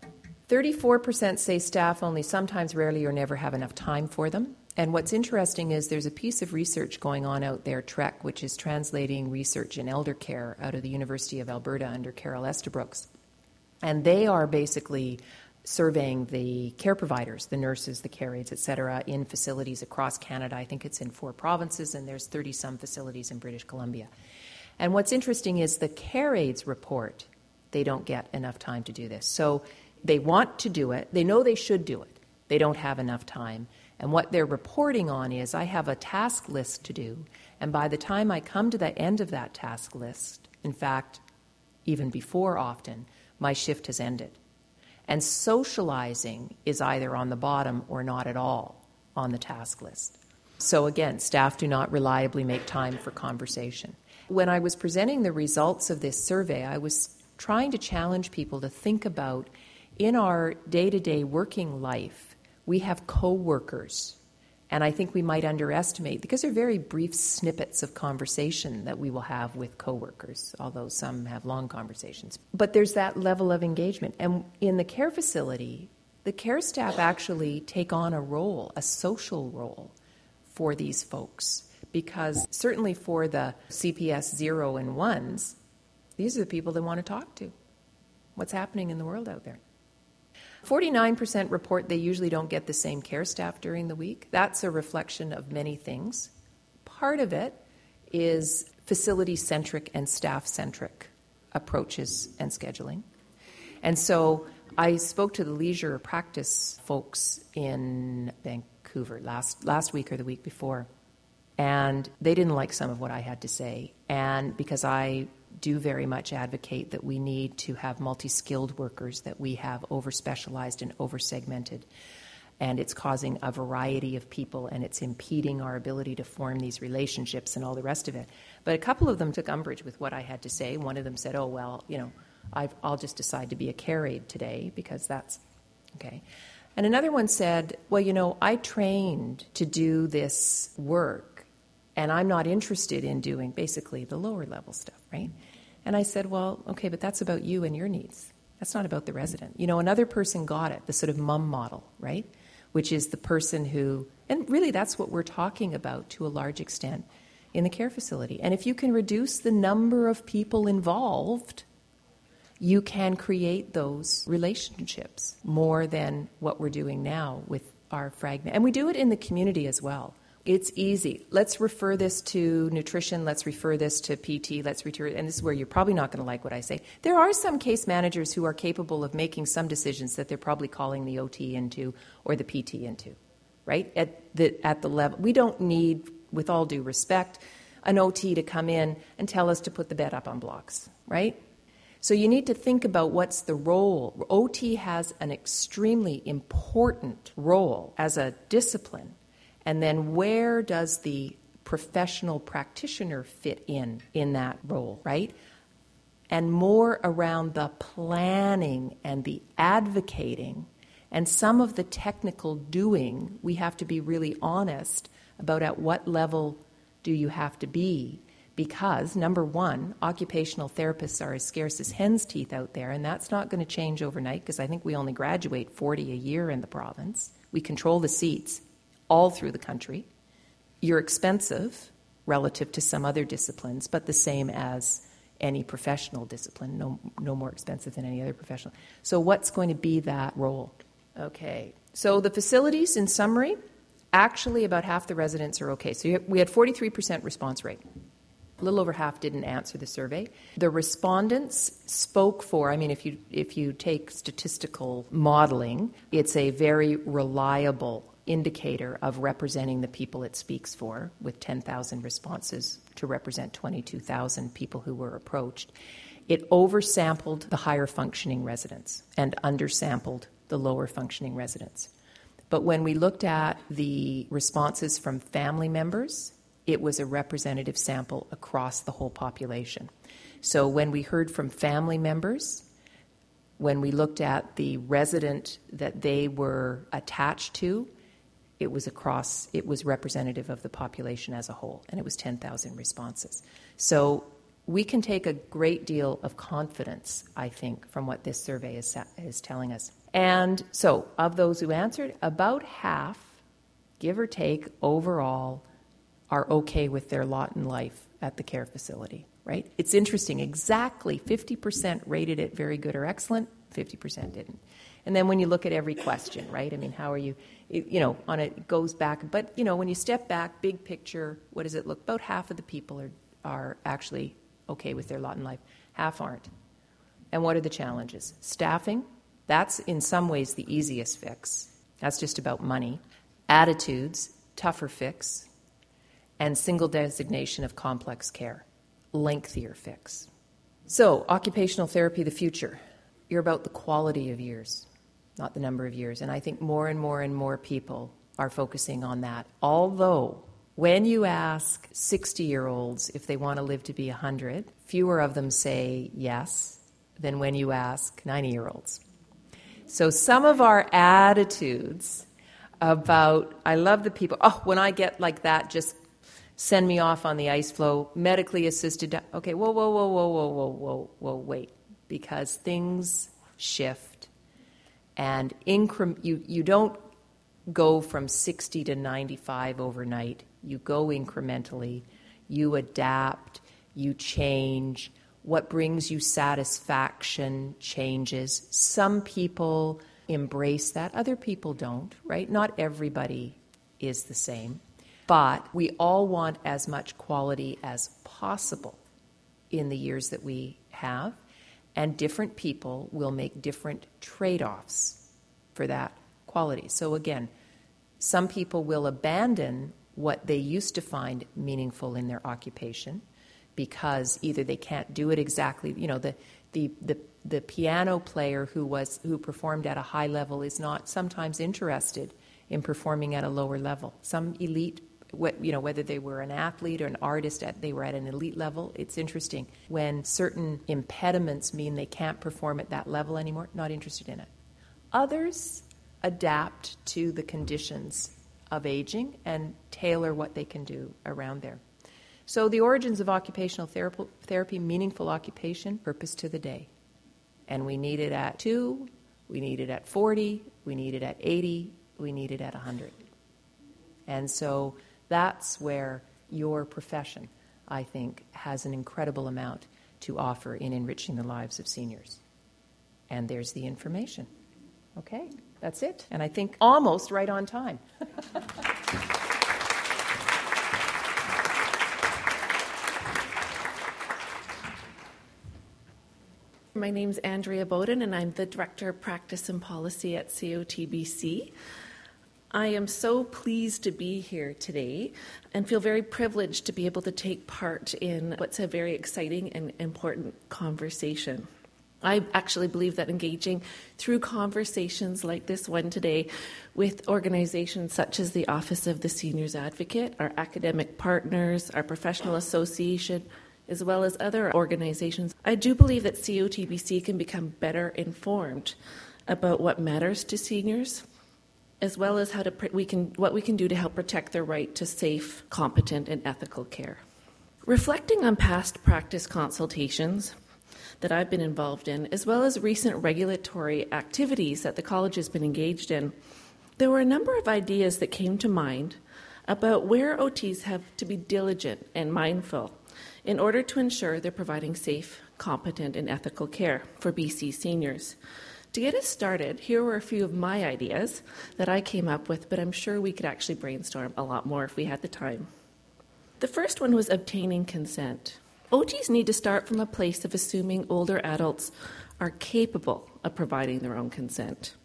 34% say staff only sometimes, rarely, or never have enough time for them. And what's interesting is there's a piece of research going on out there, TREC, which is translating research in elder care out of the University of Alberta under Carol Estabrooks. And they are basically surveying the care providers, the nurses, the care aides, et cetera, in facilities across Canada. I think it's in 4 provinces, and there's 30-some facilities in British Columbia. And what's interesting is the care aides report they don't get enough time to do this. So they want to do it. They know they should do it. They don't have enough time. And what they're reporting on is, I have a task list to do, and by the time I come to the end of that task list, in fact, even before often, my shift has ended. And socializing is either on the bottom or not at all on the task list. So again, staff do not reliably make time for conversation. When I was presenting the results of this survey, I was trying to challenge people to think about, in our day-to-day working life, we have co-workers. And I think we might underestimate, because they're very brief snippets of conversation that we will have with coworkers, although some have long conversations. But there's that level of engagement. And in the care facility, the care staff actually take on a role, a social role for these folks. Because certainly for the CPS 0 and 1s, these are the people they want to talk to. What's happening in the world out there? 49% report they usually don't get the same care staff during the week. That's a reflection of many things. Part of it is facility-centric and staff-centric approaches and scheduling. And so I spoke to the leisure practice folks in Vancouver last week or the week before, and they didn't like some of what I had to say. And because I do very much advocate that we need to have multi-skilled workers, that we have over-specialized and over-segmented. And it's causing a variety of people, and it's impeding our ability to form these relationships and all the rest of it. But a couple of them took umbrage with what I had to say. One of them said, oh, well, I'll just decide to be a care aide today because that's okay. And another one said, well, I trained to do this work, and I'm not interested in doing basically the lower level stuff, right? And I said, well, okay, but that's about you and your needs. That's not about the resident. Another person got it, the sort of mum model, right? Which is the person who, and really that's what we're talking about to a large extent in the care facility. And if you can reduce the number of people involved, you can create those relationships more than what we're doing now with our fragment. And we do it in the community as well. It's easy. Let's refer this to nutrition. Let's refer this to PT. And this is where you're probably not going to like what I say. There are some case managers who are capable of making some decisions that they're probably calling the OT into or the PT into, right? At the level. We don't need, with all due respect, an OT to come in and tell us to put the bed up on blocks, right? So you need to think about what's the role. OT has an extremely important role as a discipline. And then where does the professional practitioner fit in that role, right? And more around the planning and the advocating and some of the technical doing, we have to be really honest about at what level do you have to be. Because, number one, occupational therapists are as scarce as hen's teeth out there, and that's not going to change overnight because I think we only graduate 40 a year in the province. We control the seats all through the country. You're expensive relative to some other disciplines, but the same as any professional discipline, no more expensive than any other professional. So what's going to be that role? Okay, so the facilities, in summary, actually about half the residents are okay. So we had 43% response rate. A little over half didn't answer the survey. The respondents spoke for, if you take statistical modeling, it's a very reliable indicator of representing the people it speaks for, with 10,000 responses to represent 22,000 people who were approached. It oversampled the higher functioning residents and undersampled the lower functioning residents. But when we looked at the responses from family members, it was a representative sample across the whole population. So when we heard from family members, when we looked at the resident that they were attached to, it was representative of the population as a whole, and it was 10,000 responses. So we can take a great deal of confidence, I think, from what this survey is telling us. And so, of those who answered, about half, give or take, overall, are okay with their lot in life at the care facility, right? It's interesting. Exactly 50% rated it very good or excellent, 50% didn't. And then when you look at every question, right? How are you, it goes back. But, when you step back, big picture, what does it look? About half of the people are actually okay with their lot in life. Half aren't. And what are the challenges? Staffing, that's in some ways the easiest fix. That's just about money. Attitudes, tougher fix. And single designation of complex care, lengthier fix. So, occupational therapy, the future. You're about the quality of years, not the number of years. And I think more and more and more people are focusing on that. Although, when you ask 60-year-olds if they want to live to be 100, fewer of them say yes than when you ask 90-year-olds. So some of our attitudes about, I love the people, when I get like that, just send me off on the ice floe, medically assisted. Okay, whoa, wait. Because things shift. And you don't go from 60 to 95 overnight. You go incrementally. You adapt. You change. What brings you satisfaction changes. Some people embrace that. Other people don't, right? Not everybody is the same. But we all want as much quality as possible in the years that we have, and different people will make different trade-offs for that quality. So again, some people will abandon what they used to find meaningful in their occupation because either they can't do it exactly, the piano player who performed at a high level is not sometimes interested in performing at a lower level. Some elite, whether they were an athlete or an artist, they were at an elite level. It's interesting. When certain impediments mean they can't perform at that level anymore, not interested in it. Others adapt to the conditions of aging and tailor what they can do around there. So the origins of occupational therapy, meaningful occupation, purpose to the day. And we need it at 2, we need it at 40, we need it at 80, we need it at 100. And so that's where your profession, I think, has an incredible amount to offer in enriching the lives of seniors. And there's the information. Okay, that's it. And I think almost right on time. My name's Andrea Bowden, and I'm the Director of Practice and Policy at COTBC. I am so pleased to be here today and feel very privileged to be able to take part in what's a very exciting and important conversation. I actually believe that engaging through conversations like this one today with organizations such as the Office of the Seniors Advocate, our academic partners, our professional association, as well as other organizations, I do believe that COTBC can become better informed about what matters to seniors, as well as what we can do to help protect their right to safe, competent, and ethical care. Reflecting on past practice consultations that I've been involved in, as well as recent regulatory activities that the college has been engaged in, there were a number of ideas that came to mind about where OTs have to be diligent and mindful in order to ensure they're providing safe, competent, and ethical care for BC seniors. To get us started, here were a few of my ideas that I came up with, but I'm sure we could actually brainstorm a lot more if we had the time. The first one was obtaining consent. OTs need to start from a place of assuming older adults are capable of providing their own consent,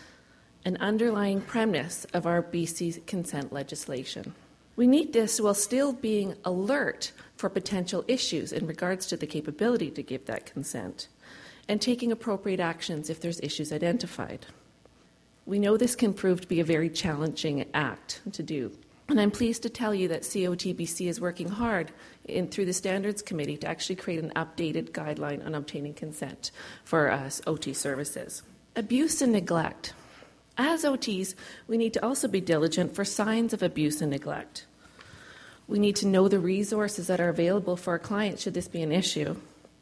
an underlying premise of our BC consent legislation. We need this while still being alert for potential issues in regards to the capability to give that consent and taking appropriate actions if there's issues identified. We know this can prove to be a very challenging act to do. And I'm pleased to tell you that COTBC is working hard through the Standards Committee to actually create an updated guideline on obtaining consent for OT services. Abuse and neglect. As OTs, we need to also be diligent for signs of abuse and neglect. We need to know the resources that are available for our clients should this be an issue,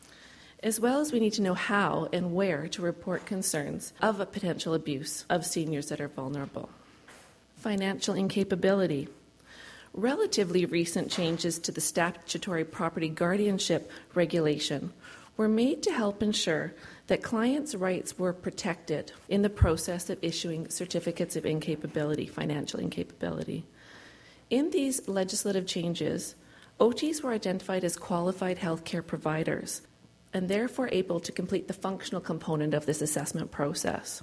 as well as we need to know how and where to report concerns of a potential abuse of seniors that are vulnerable. Financial incapability. Relatively recent changes to the statutory property guardianship regulation were made to help ensure that clients' rights were protected in the process of issuing certificates of incapability, financial incapability. In these legislative changes, OTs were identified as qualified healthcare providers and therefore able to complete the functional component of this assessment process.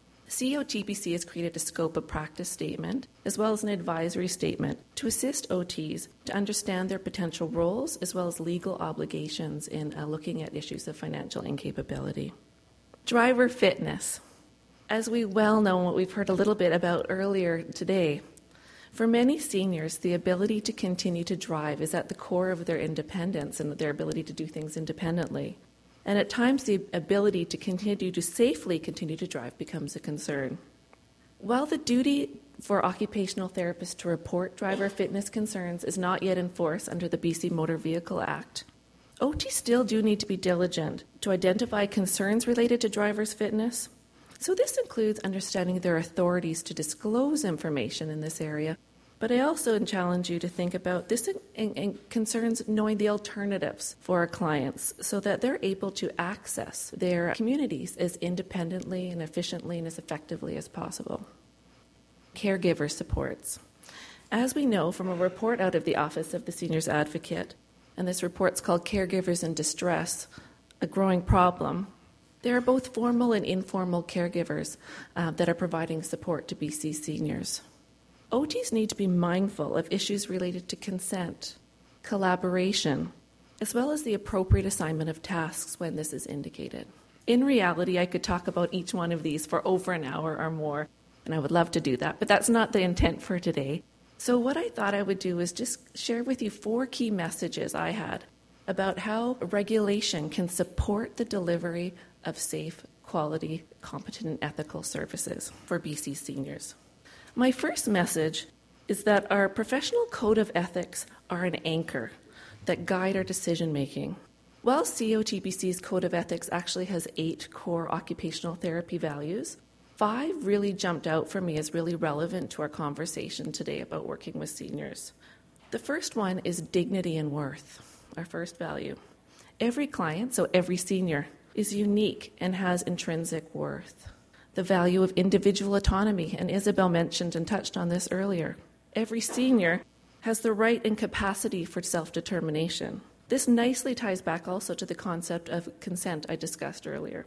COTBC has created a scope of practice statement as well as an advisory statement to assist OTs to understand their potential roles as well as legal obligations in looking at issues of financial incapability. Driver fitness. As we well know and what we've heard a little bit about earlier today, for many seniors, the ability to continue to drive is at the core of their independence and their ability to do things independently. And at times, the ability to continue to safely continue to drive becomes a concern. While the duty for occupational therapists to report driver fitness concerns is not yet enforced under the BC Motor Vehicle Act, OTs still do need to be diligent to identify concerns related to drivers' fitness. So this includes understanding their authorities to disclose information in this area. But I also challenge you to think about this and concerns knowing the alternatives for our clients so that they're able to access their communities as independently and efficiently and as effectively as possible. Caregiver supports. As we know from a report out of the Office of the Seniors Advocate, and this report's called Caregivers in Distress, a Growing Problem, there are both formal and informal caregivers that are providing support to BC seniors. OTs need to be mindful of issues related to consent, collaboration, as well as the appropriate assignment of tasks when this is indicated. In reality, I could talk about each one of these for over an hour or more, and I would love to do that, but that's not the intent for today. So what I thought I would do is just share with you 4 key messages I had about how regulation can support the delivery of safe, quality, competent, and ethical services for BC seniors. My first message is that our professional code of ethics are an anchor that guide our decision-making. While COTBC's code of ethics actually has 8 core occupational therapy values, 5 really jumped out for me as really relevant to our conversation today about working with seniors. The first one is dignity and worth, our first value. Every client, so every senior, is unique and has intrinsic worth. The value of individual autonomy, and Isabel mentioned and touched on this earlier. Every senior has the right and capacity for self-determination. This nicely ties back also to the concept of consent I discussed earlier.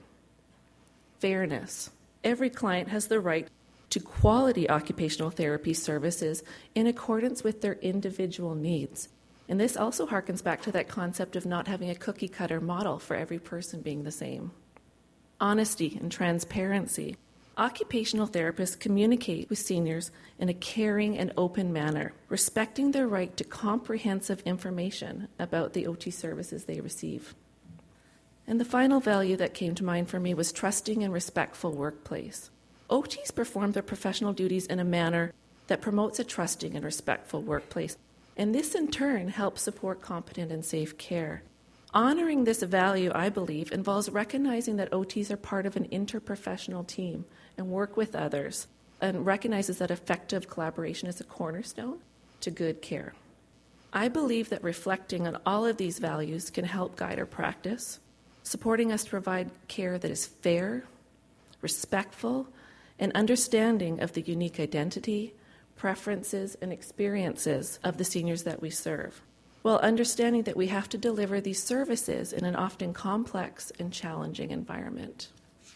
Fairness. Every client has the right to quality occupational therapy services in accordance with their individual needs. And this also harkens back to that concept of not having a cookie-cutter model for every person being the same. Honesty and transparency. Occupational therapists communicate with seniors in a caring and open manner, respecting their right to comprehensive information about the OT services they receive. And the final value that came to mind for me was trusting and respectful workplace. OTs perform their professional duties in a manner that promotes a trusting and respectful workplace, and this in turn helps support competent and safe care. Honoring this value, I believe, involves recognizing that OTs are part of an interprofessional team and work with others, and recognizes that effective collaboration is a cornerstone to good care. I believe that reflecting on all of these values can help guide our practice, supporting us to provide care that is fair, respectful, and understanding of the unique identity, preferences, and experiences of the seniors that we serve. while understanding that we have to deliver these services in an often complex and challenging environment.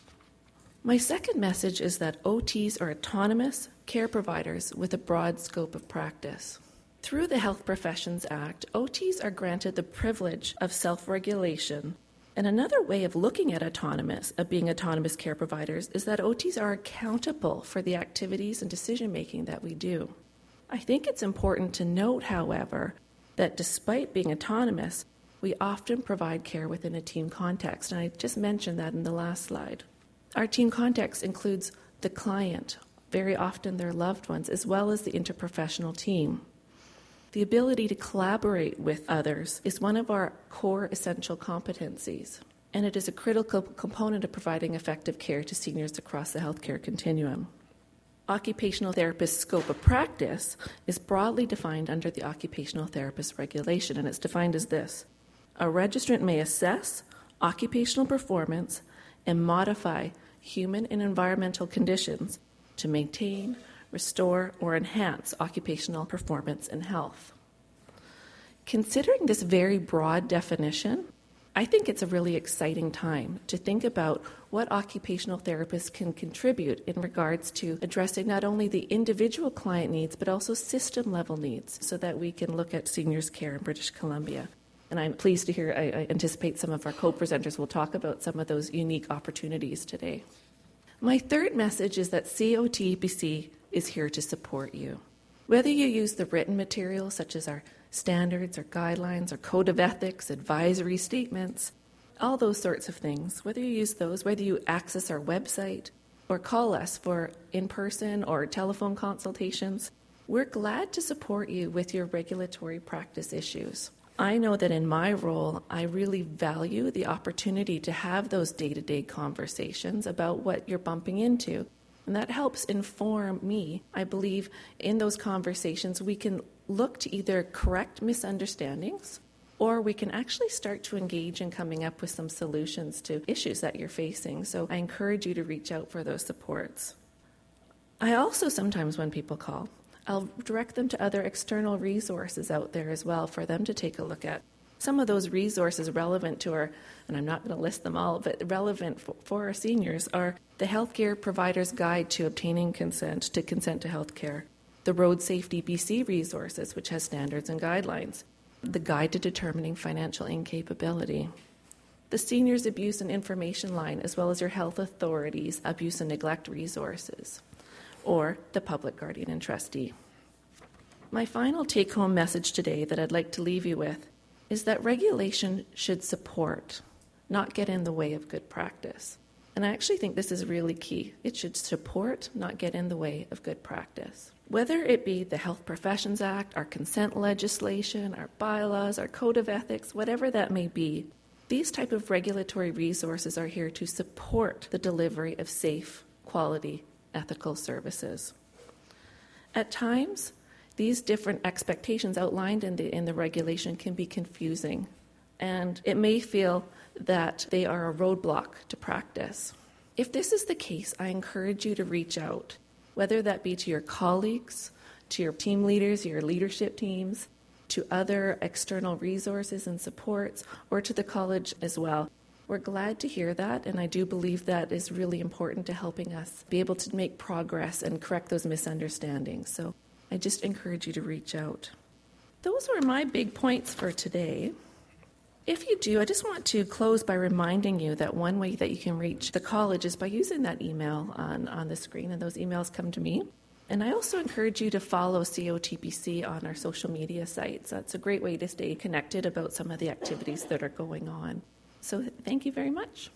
My second message is that OTs are autonomous care providers with a broad scope of practice. Through the Health Professions Act, OTs are granted the privilege of self-regulation. And another way of looking at being autonomous care providers is that OTs are accountable for the activities and decision-making that we do. I think it's important to note, however, that despite being autonomous, we often provide care within a team context, and I just mentioned that in the last slide. Our team context includes the client, very often their loved ones, as well as the interprofessional team. The ability to collaborate with others is one of our core essential competencies, and it is a critical component of providing effective care to seniors across the healthcare continuum. Occupational therapist's scope of practice is broadly defined under the Occupational Therapist Regulation, and it's defined as this: a registrant may assess occupational performance and modify human and environmental conditions to maintain, restore, or enhance occupational performance and health. Considering this very broad definition, I think it's a really exciting time to think about what occupational therapists can contribute in regards to addressing not only the individual client needs, but also system-level needs, so that we can look at seniors' care in British Columbia. And I'm pleased to hear, I anticipate some of our co-presenters will talk about some of those unique opportunities today. My third message is that COTBC is here to support you. Whether you use the written materials such as our standards or guidelines or code of ethics, advisory statements, all those sorts of things, whether you use those, whether you access our website or call us for in-person or telephone consultations, we're glad to support you with your regulatory practice issues. I know that in my role, I really value the opportunity to have those day-to-day conversations about what you're bumping into. And that helps inform me. I believe in those conversations, we can look to either correct misunderstandings, or we can actually start to engage in coming up with some solutions to issues that you're facing. So I encourage you to reach out for those supports. I also sometimes, when people call, I'll direct them to other external resources out there as well for them to take a look at. Some of those resources relevant to our, and I'm not going to list them all, but relevant for our seniors are the Healthcare Provider's Guide to Obtaining Consent to Healthcare, the Road Safety BC resources, which has standards and guidelines, the Guide to Determining Financial Incapability, the Seniors Abuse and Information Line, as well as your health authorities' abuse and neglect resources, or the Public Guardian and Trustee. My final take-home message today that I'd like to leave you with is that regulation should support, not get in the way of good practice. And I actually think this is really key. It should support, not get in the way of good practice. Whether it be the Health Professions Act, our consent legislation, our bylaws, our code of ethics, whatever that may be, these type of regulatory resources are here to support the delivery of safe, quality, ethical services. At times, these different expectations outlined in the regulation can be confusing, and it may feel that they are a roadblock to practice. If this is the case, I encourage you to reach out, whether that be to your colleagues, to your team leaders, your leadership teams, to other external resources and supports, or to the college as well. We're glad to hear that, and I do believe that is really important to helping us be able to make progress and correct those misunderstandings. So I just encourage you to reach out. Those were my big points for today. If you do, I just want to close by reminding you that one way that you can reach the college is by using that email on the screen, and those emails come to me. And I also encourage you to follow COTBC on our social media sites. That's a great way to stay connected about some of the activities that are going on. So thank you very much.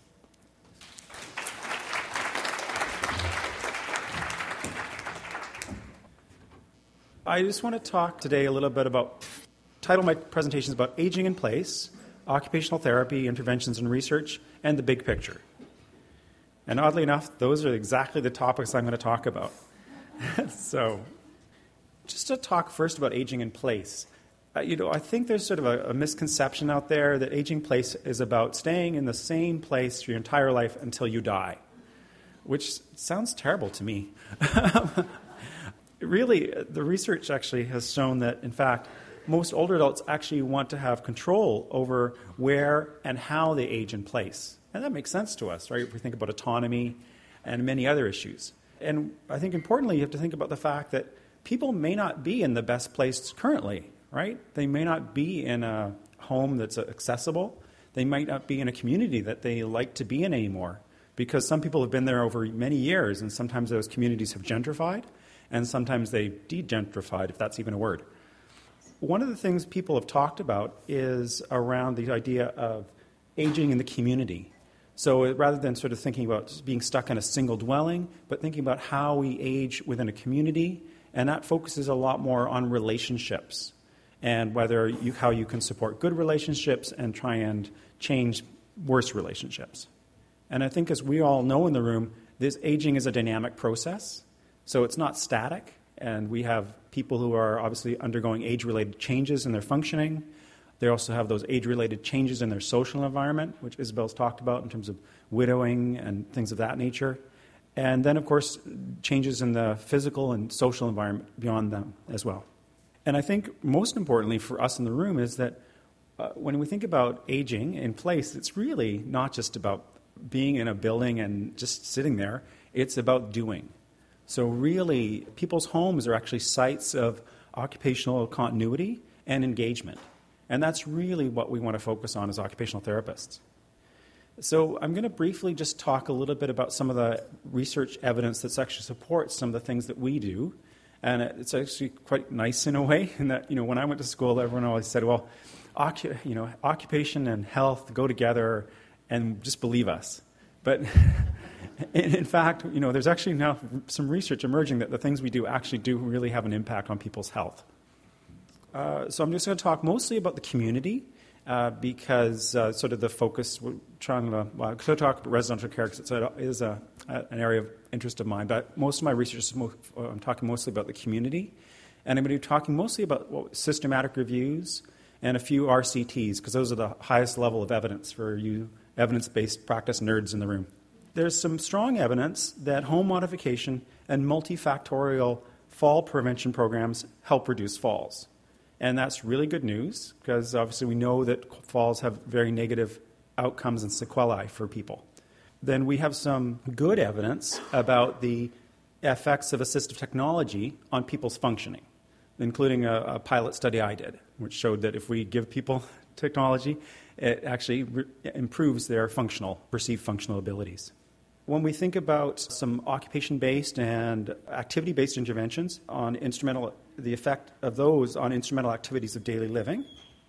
I just want to talk today a little bit about, title my presentation is about aging in place, occupational therapy, interventions and research, and the big picture. And oddly enough, those are exactly the topics I'm going to talk about. So just to talk first about aging in place. I think there's sort of a misconception out there that aging in place is about staying in the same place for your entire life until you die, which sounds terrible to me. Really, the research actually has shown that, in fact, most older adults actually want to have control over where and how they age in place. And that makes sense to us, right? If we think about autonomy and many other issues. And I think importantly, you have to think about the fact that people may not be in the best place currently, right? They may not be in a home that's accessible. They might not be in a community that they like to be in anymore, because some people have been there over many years, and sometimes those communities have gentrified, and sometimes they de-gentrified, if that's even a word. One of the things people have talked about is around the idea of aging in the community. So rather than sort of thinking about being stuck in a single dwelling, but thinking about how we age within a community, and that focuses a lot more on relationships and how you can support good relationships and try and change worse relationships. And I think, as we all know in the room, this aging is a dynamic process, so it's not static, and we have people who are obviously undergoing age-related changes in their functioning. They also have those age-related changes in their social environment, which Isabel's talked about in terms of widowing and things of that nature. And then, of course, changes in the physical and social environment beyond them as well. And I think most importantly for us in the room is that when we think about aging in place, it's really not just about being in a building and just sitting there. It's about doing. So really, people's homes are actually sites of occupational continuity and engagement. And that's really what we want to focus on as occupational therapists. So I'm going to briefly just talk a little bit about some of the research evidence that actually supports some of the things that we do. And it's actually quite nice in a way, in that, when I went to school, everyone always said, well, occupation and health go together, and just believe us. But in fact, there's actually now some research emerging that the things we do actually do really have an impact on people's health. So I'm just going to talk mostly about the community, because sort of the focus, we're trying to talk about residential care because it is an area of interest of mine, but most of my research I'm talking mostly about the community, and I'm going to be talking mostly about systematic reviews and a few RCTs, because those are the highest level of evidence for you evidence-based practice nerds in the room. There's some strong evidence that home modification and multifactorial fall prevention programs help reduce falls. And that's really good news, because obviously we know that falls have very negative outcomes and sequelae for people. Then we have some good evidence about the effects of assistive technology on people's functioning, including a pilot study I did, which showed that if we give people technology, it actually improves their perceived functional abilities. When we think about some occupation-based and activity-based interventions on the effect of those on instrumental activities of daily living,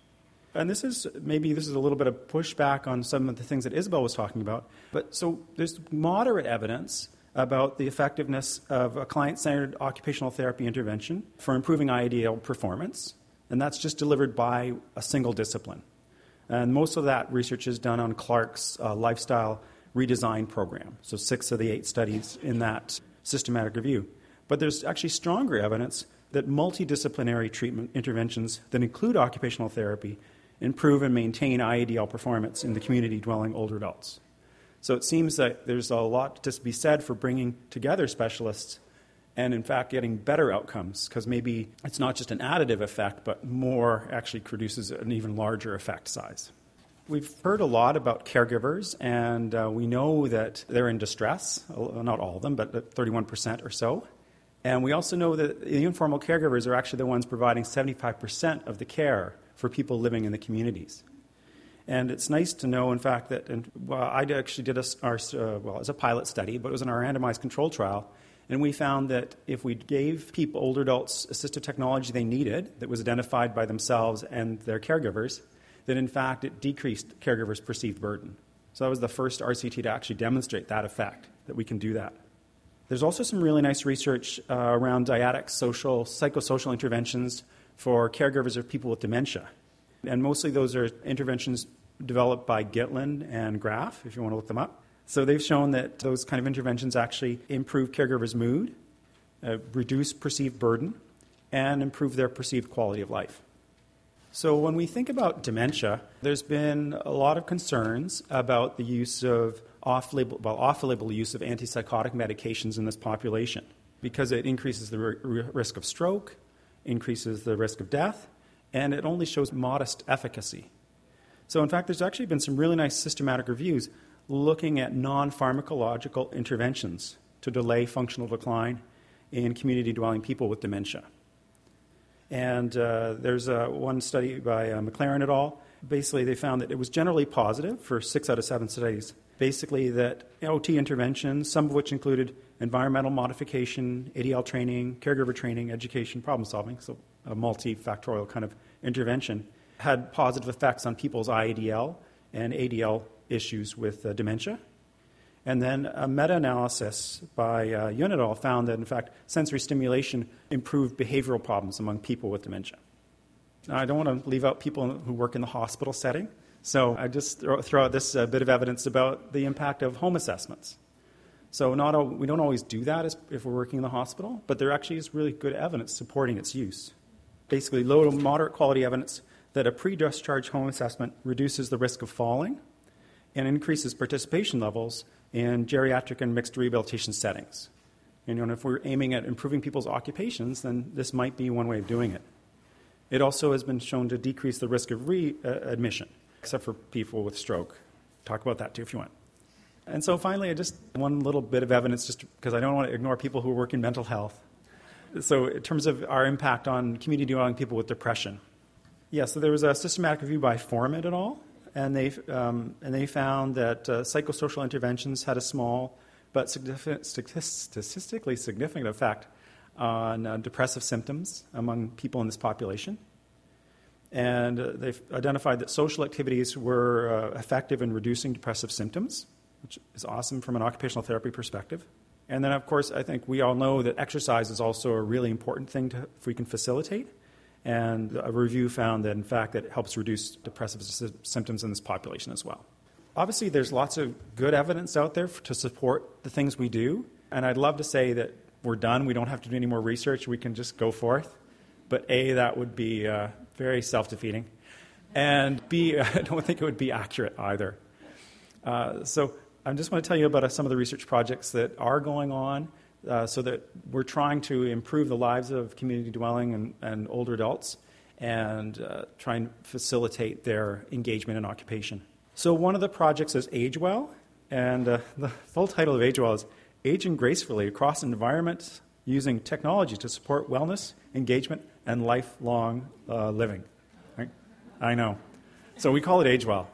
and this is a little bit of pushback on some of the things that Isabel was talking about, but so there's moderate evidence about the effectiveness of a client-centered occupational therapy intervention for improving IADL performance, and that's just delivered by a single discipline. And most of that research is done on Clark's lifestyle redesign program, so 6 of the 8 studies in that systematic review. But there's actually stronger evidence that multidisciplinary treatment interventions that include occupational therapy improve and maintain IADL performance in the community-dwelling older adults. So it seems that there's a lot to be said for bringing together specialists and, in fact, getting better outcomes, because maybe it's not just an additive effect, but more actually produces an even larger effect size. We've heard a lot about caregivers, and we know that they're in distress, not all of them, but 31% or so. And we also know that the informal caregivers are actually the ones providing 75% of the care for people living in the communities. And it's nice to know, in fact, that I actually did it was a pilot study, but it was in our randomized control trial, and we found that if we gave people, older adults, assistive technology they needed that was identified by themselves and their caregivers, that in fact it decreased caregivers' perceived burden. So that was the first RCT to actually demonstrate that effect, that we can do that. There's also some really nice research around dyadic psychosocial interventions for caregivers of people with dementia. And mostly those are interventions developed by Gitlin and Graf, if you want to look them up. So they've shown that those kind of interventions actually improve caregivers' mood, reduce perceived burden, and improve their perceived quality of life. So when we think about dementia, there's been a lot of concerns about the use of off-label use of antipsychotic medications in this population, because it increases the risk of stroke, increases the risk of death, and it only shows modest efficacy. So in fact, there's actually been some really nice systematic reviews looking at non-pharmacological interventions to delay functional decline in community-dwelling people with dementia. And there's one study by McLaren et al. Basically, they found that it was generally positive for 6 out of 7 studies. Basically, that OT interventions, some of which included environmental modification, ADL training, caregiver training, education, problem solving, so a multifactorial kind of intervention, had positive effects on people's IADL and ADL issues with dementia. And then a meta-analysis by Yun et al. Found that, in fact, sensory stimulation improved behavioral problems among people with dementia. Now, I don't want to leave out people who work in the hospital setting, so I just throw out this bit of evidence about the impact of home assessments. So we don't always do that if we're working in the hospital, but there actually is really good evidence supporting its use. Basically, low to moderate quality evidence that a pre-discharge home assessment reduces the risk of falling and increases participation levels in geriatric and mixed rehabilitation settings. And if we're aiming at improving people's occupations, then this might be one way of doing it. It also has been shown to decrease the risk of readmission, except for people with stroke. Talk about that too if you want. And so finally, just one little bit of evidence, just because I don't want to ignore people who work in mental health. So in terms of our impact on community-dwelling people with depression. So there was a systematic review by Foreman et al., and they found that psychosocial interventions had a small but statistically significant effect on depressive symptoms among people in this population. And they've identified that social activities were effective in reducing depressive symptoms, which is awesome from an occupational therapy perspective. And then, of course, I think we all know that exercise is also a really important thing if we can facilitate. And a review found that, in fact, that it helps reduce depressive symptoms in this population as well. Obviously, there's lots of good evidence out there to support the things we do. And I'd love to say that we're done. We don't have to do any more research. We can just go forth. But A, that would be very self-defeating. And B, I don't think it would be accurate either. So I just want to tell you about some of the research projects that are going on. So that we're trying to improve the lives of community dwelling and older adults and try and facilitate their engagement in occupation. So one of the projects is Age Well, and the full title of Age Well is Aging Gracefully Across Environments Using Technology to Support Wellness, Engagement, and Lifelong Living. Right? I know. So we call it Age Well.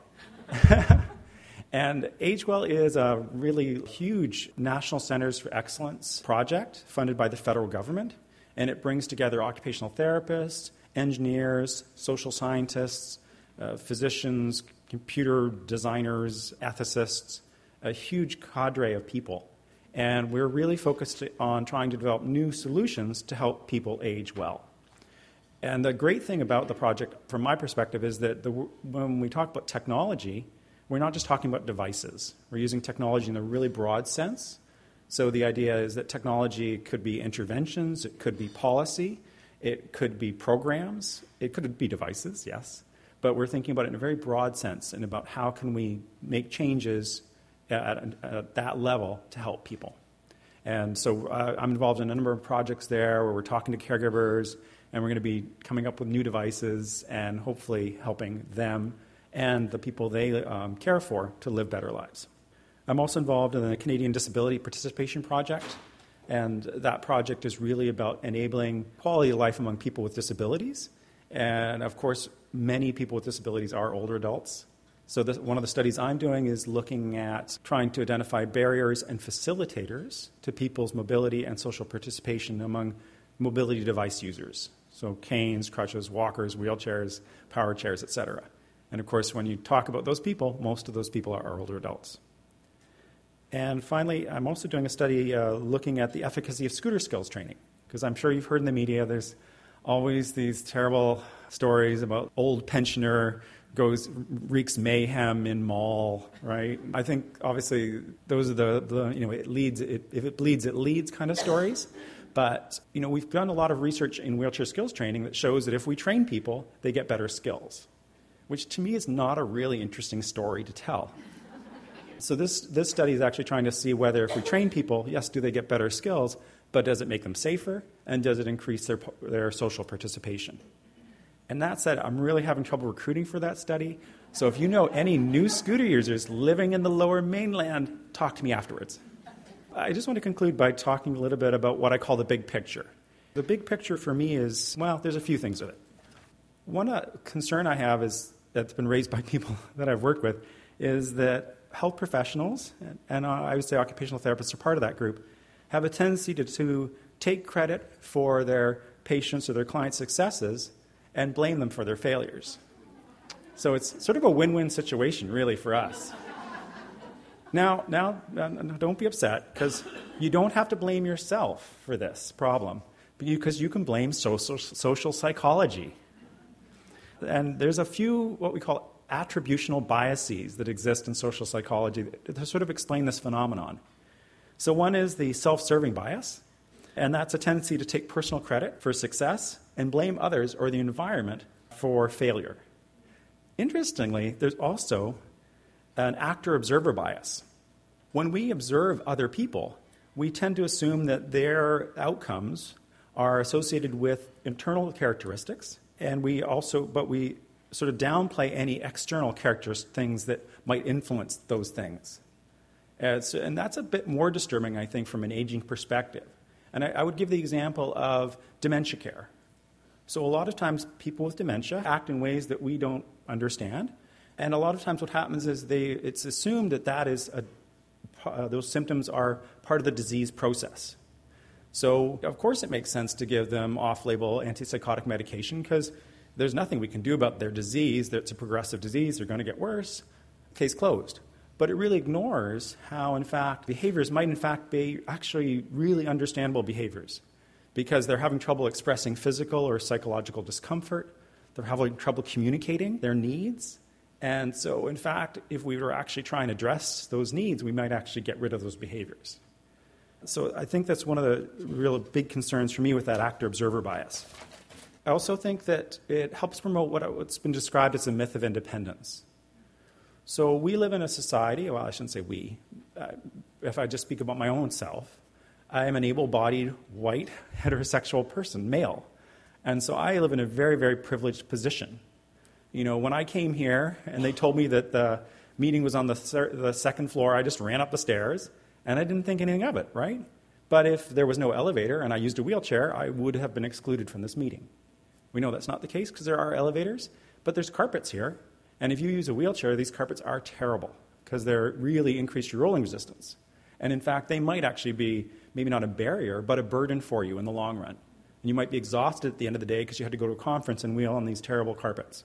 And AgeWell is a really huge National Centers for Excellence project funded by the federal government, and it brings together occupational therapists, engineers, social scientists, physicians, computer designers, ethicists, a huge cadre of people. And we're really focused on trying to develop new solutions to help people age well. And the great thing about the project, from my perspective, is that when we talk about technology, we're not just talking about devices. We're using technology in a really broad sense. So the idea is that technology could be interventions, it could be policy, it could be programs, it could be devices, yes. But we're thinking about it in a very broad sense and about how can we make changes at that level to help people. And so I'm involved in a number of projects there where we're talking to caregivers, and we're going to be coming up with new devices and hopefully helping them and the people they care for to live better lives. I'm also involved in the Canadian Disability Participation Project, and that project is really about enabling quality of life among people with disabilities. And of course, many people with disabilities are older adults. So one of the studies I'm doing is looking at trying to identify barriers and facilitators to people's mobility and social participation among mobility device users. So canes, crutches, walkers, wheelchairs, power chairs, etc. And of course, when you talk about those people, most of those people are older adults. And finally, I'm also doing a study looking at the efficacy of scooter skills training, because I'm sure you've heard in the media there's always these terrible stories about old pensioner wreaks mayhem in mall, right? I think obviously those are the if it bleeds, it leads kind of stories. But we've done a lot of research in wheelchair skills training that shows that if we train people, they get better skills, which to me is not a really interesting story to tell. So this study is actually trying to see whether if we train people, yes, do they get better skills, but does it make them safer, and does it increase their social participation? And that said, I'm really having trouble recruiting for that study. So if you know any new scooter users living in the Lower Mainland, talk to me afterwards. I just want to conclude by talking a little bit about what I call the big picture. The big picture for me is, well, there's a few things with it. One concern I have is that's been raised by people that I've worked with is that health professionals, and I would say occupational therapists are part of that group, have a tendency to take credit for their patients' or their clients' successes and blame them for their failures. So it's sort of a win-win situation, really, for us. Now, don't be upset, because you don't have to blame yourself for this problem, because you can blame social psychology. And there's a few what we call attributional biases that exist in social psychology that sort of explain this phenomenon. So one is the self-serving bias, and that's a tendency to take personal credit for success and blame others or the environment for failure. Interestingly, there's also an actor-observer bias. When we observe other people, we tend to assume that their outcomes are associated with internal characteristics, and we sort of downplay any external characteristics, things that might influence those things. And that's a bit more disturbing, I think, from an aging perspective. And I would give the example of dementia care. So a lot of times people with dementia act in ways that we don't understand. And a lot of times what happens is it's assumed that is those symptoms are part of the disease process. So, of course, it makes sense to give them off-label antipsychotic medication because there's nothing we can do about their disease. It's a progressive disease. They're going to get worse. Case closed. But it really ignores how, in fact, behaviors might, in fact, be actually really understandable behaviors because they're having trouble expressing physical or psychological discomfort. They're having trouble communicating their needs. And so, in fact, if we were actually trying to address those needs, we might actually get rid of those behaviors. So I think that's one of the real big concerns for me with that actor-observer bias. I also think that it helps promote what's been described as a myth of independence. So we live in a society, well, I shouldn't say we. If I just speak about my own self, I am an able-bodied, white, heterosexual person, male. And so I live in a very, very privileged position. You know, when I came here and they told me that the meeting was on the second floor, I just ran up the stairs. And I didn't think anything of it, right? But if there was no elevator and I used a wheelchair, I would have been excluded from this meeting. We know that's not the case because there are elevators, but there's carpets here. And if you use a wheelchair, these carpets are terrible because they really increase your rolling resistance. And in fact, they might actually be maybe not a barrier, but a burden for you in the long run. And you might be exhausted at the end of the day because you had to go to a conference and wheel on these terrible carpets.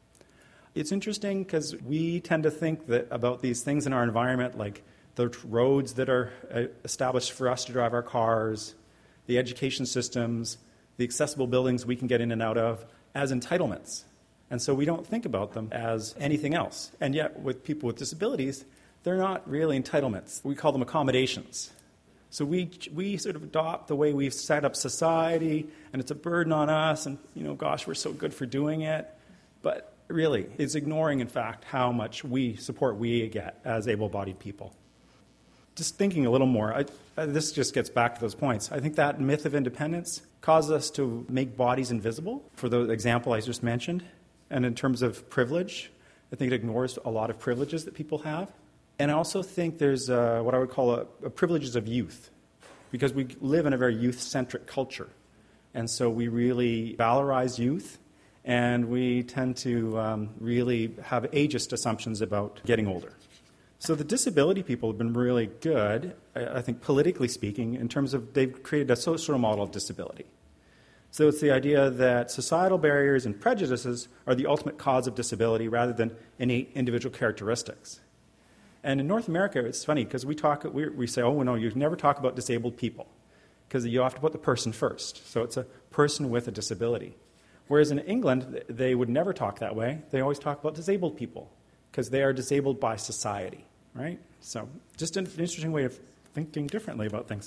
It's interesting because we tend to think that about these things in our environment, like the roads that are established for us to drive our cars, the education systems, the accessible buildings we can get in and out of, as entitlements. And so we don't think about them as anything else. And yet, with people with disabilities, they're not really entitlements. We call them accommodations. So we sort of adopt the way we've set up society, and it's a burden on us, and, gosh, we're so good for doing it. But really, it's ignoring, in fact, how much support we get as able-bodied people. Just thinking a little more, this just gets back to those points. I think that myth of independence causes us to make bodies invisible, for the example I just mentioned. And in terms of privilege, I think it ignores a lot of privileges that people have. And I also think there's what I would call a privileges of youth, because we live in a very youth-centric culture. And so we really valorize youth, and we tend to really have ageist assumptions about getting older. So the disability people have been really good, I think politically speaking, in terms of they've created a social model of disability. So it's the idea that societal barriers and prejudices are the ultimate cause of disability rather than innate individual characteristics. And in North America, it's funny because we say, oh, no, you never talk about disabled people because you have to put the person first. So it's a person with a disability. Whereas in England, they would never talk that way. They always talk about disabled people because they are disabled by society. Right? So just an interesting way of thinking differently about things.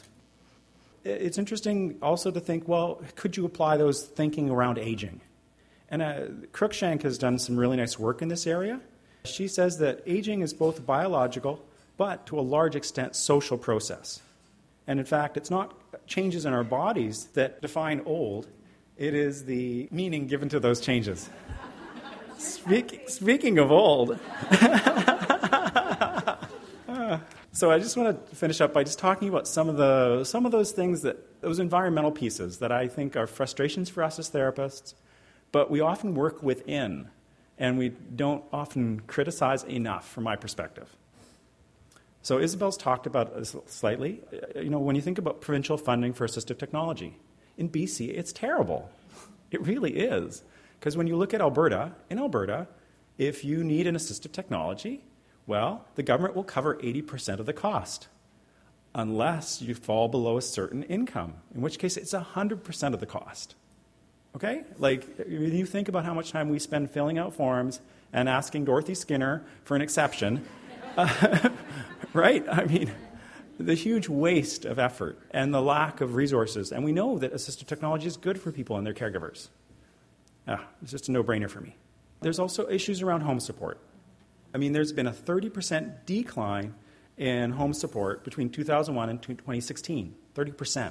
It's interesting also to think, well, could you apply those thinking around aging? And Cruikshank has done some really nice work in this area. She says that aging is both biological, but to a large extent social process. And in fact, it's not changes in our bodies that define old. It is the meaning given to those changes. Speaking of old, so I just want to finish up by just talking about some of those things, those environmental pieces that I think are frustrations for us as therapists, but we often work within, and we don't often criticize enough, from my perspective. So Isabel's talked about this slightly. When you think about provincial funding for assistive technology, in BC, it's terrible. It really is. Because when you look at Alberta, if you need an assistive technology, well, the government will cover 80% of the cost, unless you fall below a certain income, in which case it's 100% of the cost. Okay? Like, when you think about how much time we spend filling out forms and asking Dorothy Skinner for an exception, right? I mean, the huge waste of effort and the lack of resources. And we know that assistive technology is good for people and their caregivers. It's just a no-brainer for me. There's also issues around home support. I mean, there's been a 30% decline in home support between 2001 and 2016. 30%.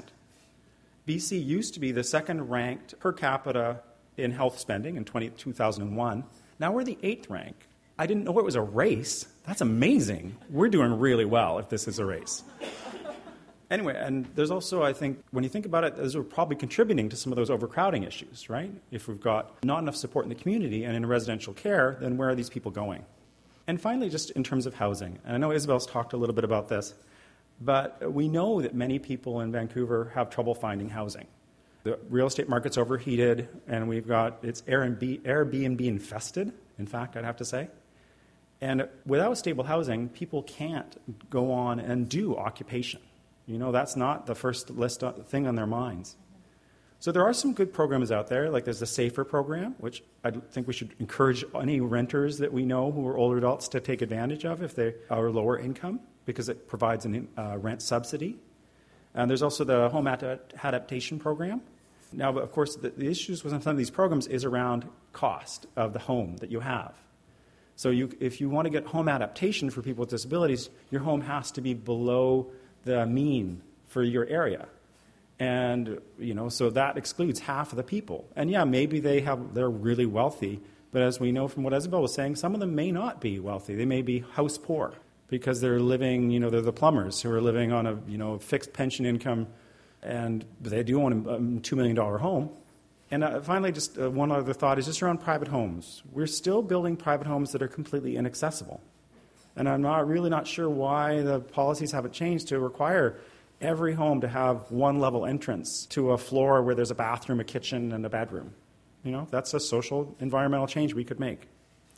BC used to be the second-ranked per capita in health spending in 2001. Now we're the 8th rank. I didn't know it was a race. That's amazing. We're doing really well if this is a race. Anyway, and there's also, I think, when you think about it, those are probably contributing to some of those overcrowding issues, right? If we've got not enough support in the community and in residential care, then where are these people going? And finally, just in terms of housing, and I know Isabel's talked a little bit about this, but we know that many people in Vancouver have trouble finding housing. The real estate market's overheated, and it's Airbnb infested, in fact, I'd have to say. And without stable housing, people can't go on and do occupation. That's not the first thing on their minds. So there are some good programs out there, like there's the SAFER program, which I think we should encourage any renters that we know who are older adults to take advantage of if they are lower income, because it provides a rent subsidy. And there's also the home adaptation program. Now, of course, the issues with some of these programs is around cost of the home that you have. So if you want to get home adaptation for people with disabilities, your home has to be below the mean for your area. And, so that excludes half of the people. And yeah, maybe they're really wealthy, but as we know from what Isabel was saying, some of them may not be wealthy. They may be house poor because they're living, they're the plumbers who are living on a fixed pension income, and they do own a $2 million home. And finally, just one other thought is just around private homes. We're still building private homes that are completely inaccessible. And I'm really not sure why the policies haven't changed to require every home to have one-level entrance to a floor where there's a bathroom, a kitchen, and a bedroom. That's a social, environmental change we could make.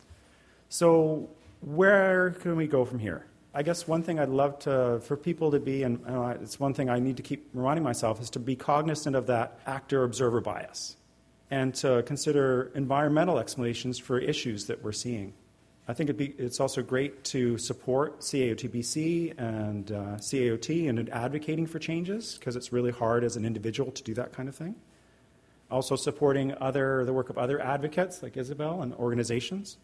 So where can we go from here? I guess one thing I'd love for people to be, and it's one thing I need to keep reminding myself, is to be cognizant of that actor-observer bias and to consider environmental explanations for issues that we're seeing. I think it's also great to support CAOTBC and CAOT in advocating for changes, because it's really hard as an individual to do that kind of thing. Also supporting the work of other advocates like Isabel and organizations.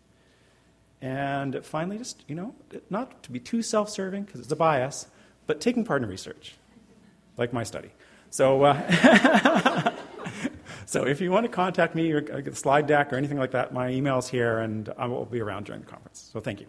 And finally, just, not to be too self-serving, because it's a bias, but taking part in research, like my study. So, so if you want to contact me or get a slide deck or anything like that, my email's here, and I will be around during the conference. So thank you.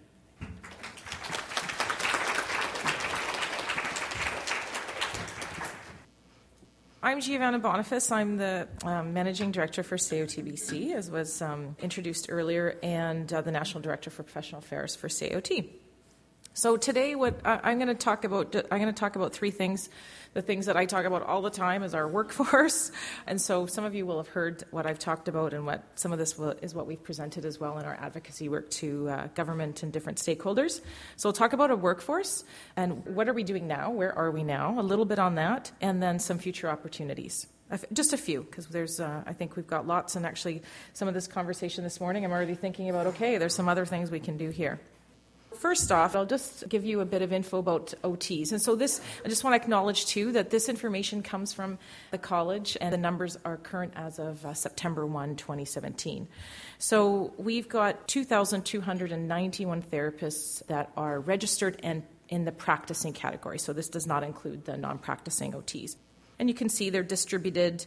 I'm Giovanna Boniface. I'm the Managing Director for CAOTBC, as was introduced earlier, and the National Director for Professional Affairs for CAOT. So today, what I'm going to talk about three things. The things that I talk about all the time is our workforce, and so some of you will have heard what I've talked about, and what some of this is what we've presented as well in our advocacy work to government and different stakeholders. So we'll talk about a workforce and what are we doing now, where are we now, a little bit on that, and then some future opportunities. Just a few, because there's, I think we've got lots, and actually some of this conversation this morning, I'm already thinking about, okay, there's some other things we can do here. First off, I'll just give you a bit of info about OTs. And so I just want to acknowledge, too, that this information comes from the college, and the numbers are current as of September 1, 2017. So we've got 2,291 therapists that are registered and in the practicing category. So this does not include the non-practicing OTs. And you can see they're distributed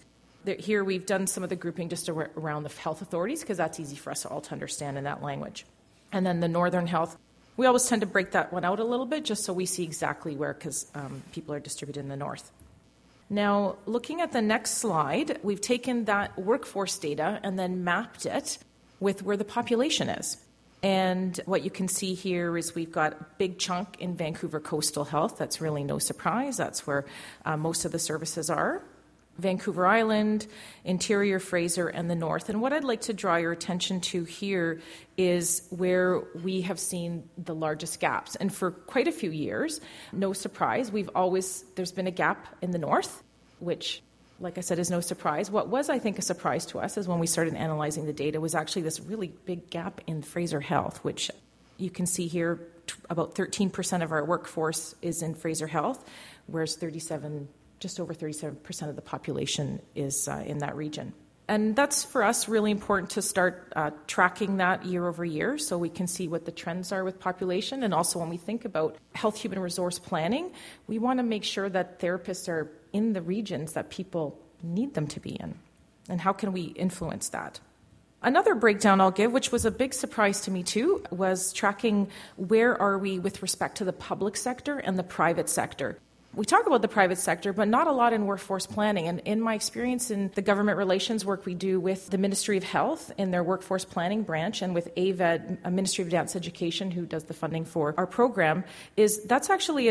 Here we've done some of the grouping just around the health authorities because that's easy for us all to understand in that language. And then the Northern Health, we always tend to break that one out a little bit just so we see exactly where, because people are distributed in the north. Now, looking at the next slide, we've taken that workforce data and then mapped it with where the population is. And what you can see here is we've got a big chunk in Vancouver Coastal Health. That's really no surprise. That's where most of the services are. Vancouver Island, Interior, Fraser, and the North. And what I'd like to draw your attention to here is where we have seen the largest gaps. And for quite a few years, no surprise, there's been a gap in the North, which, like I said, is no surprise. What was, I think, a surprise to us is when we started analyzing the data was actually this really big gap in Fraser Health, which you can see here, about 13% of our workforce is in Fraser Health, whereas just over 37% of the population is in that region. And that's, for us, really important to start tracking that year over year so we can see what the trends are with population. And also when we think about health human resource planning, we want to make sure that therapists are in the regions that people need them to be in. And how can we influence that? Another breakdown I'll give, which was a big surprise to me too, was tracking where are we with respect to the public sector and the private sector. We talk about the private sector, but not a lot in workforce planning. And in my experience in the government relations work we do with the Ministry of Health in their workforce planning branch and with AVED, a Ministry of Advanced Education, who does the funding for our program, is that's actually a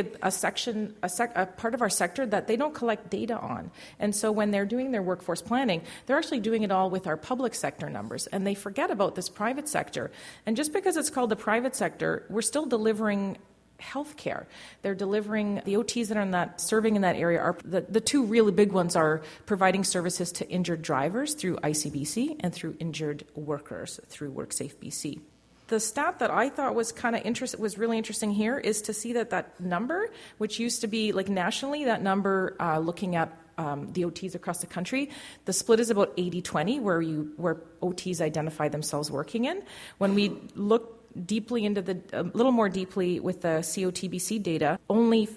part of our sector that they don't collect data on. And so when they're doing their workforce planning, they're actually doing it all with our public sector numbers. And they forget about this private sector. And just because it's called the private sector, we're still delivering healthcare. They're delivering the OTs that are serving in that area. Are the two really big ones are providing services to injured drivers through ICBC and through injured workers through WorkSafe BC. The stat that I thought was was really interesting here is to see that number, which used to be like nationally, that number looking at the OTs across the country, the split is about 80-20, where OTs identify themselves working in. When we look deeply into a little more deeply with the COTBC data, only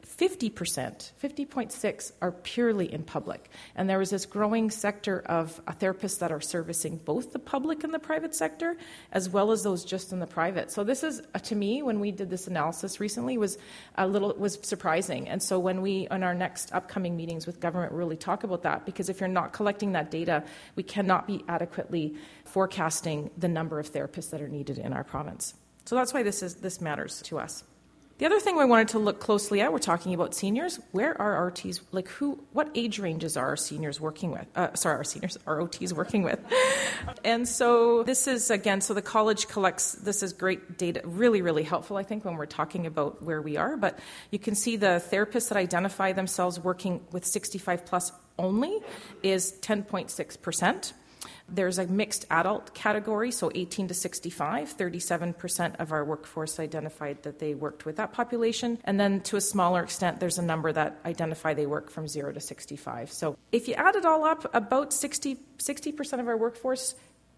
50.6 are purely in public. And there was this growing sector of therapists that are servicing both the public and the private sector, as well as those just in the private. So this is, to me, when we did this analysis recently, was surprising. And so when we, on our next upcoming meetings with government, really talk about that, because if you're not collecting that data, we cannot be adequately forecasting the number of therapists that are needed in our province. So that's why this matters to us. The other thing we wanted to look closely at, we're talking about seniors. Where are RTs, what age ranges are our seniors working with? Our OTs working with. And so this is, again, so the college collects, this is great data, really, really helpful, I think, when we're talking about where we are. But you can see the therapists that identify themselves working with 65 plus only is 10.6%. There's a mixed adult category, so 18 to 65, 37% of our workforce identified that they worked with that population. And then to a smaller extent, there's a number that identify they work from 0 to 65. So if you add it all up, about 60% of our workforce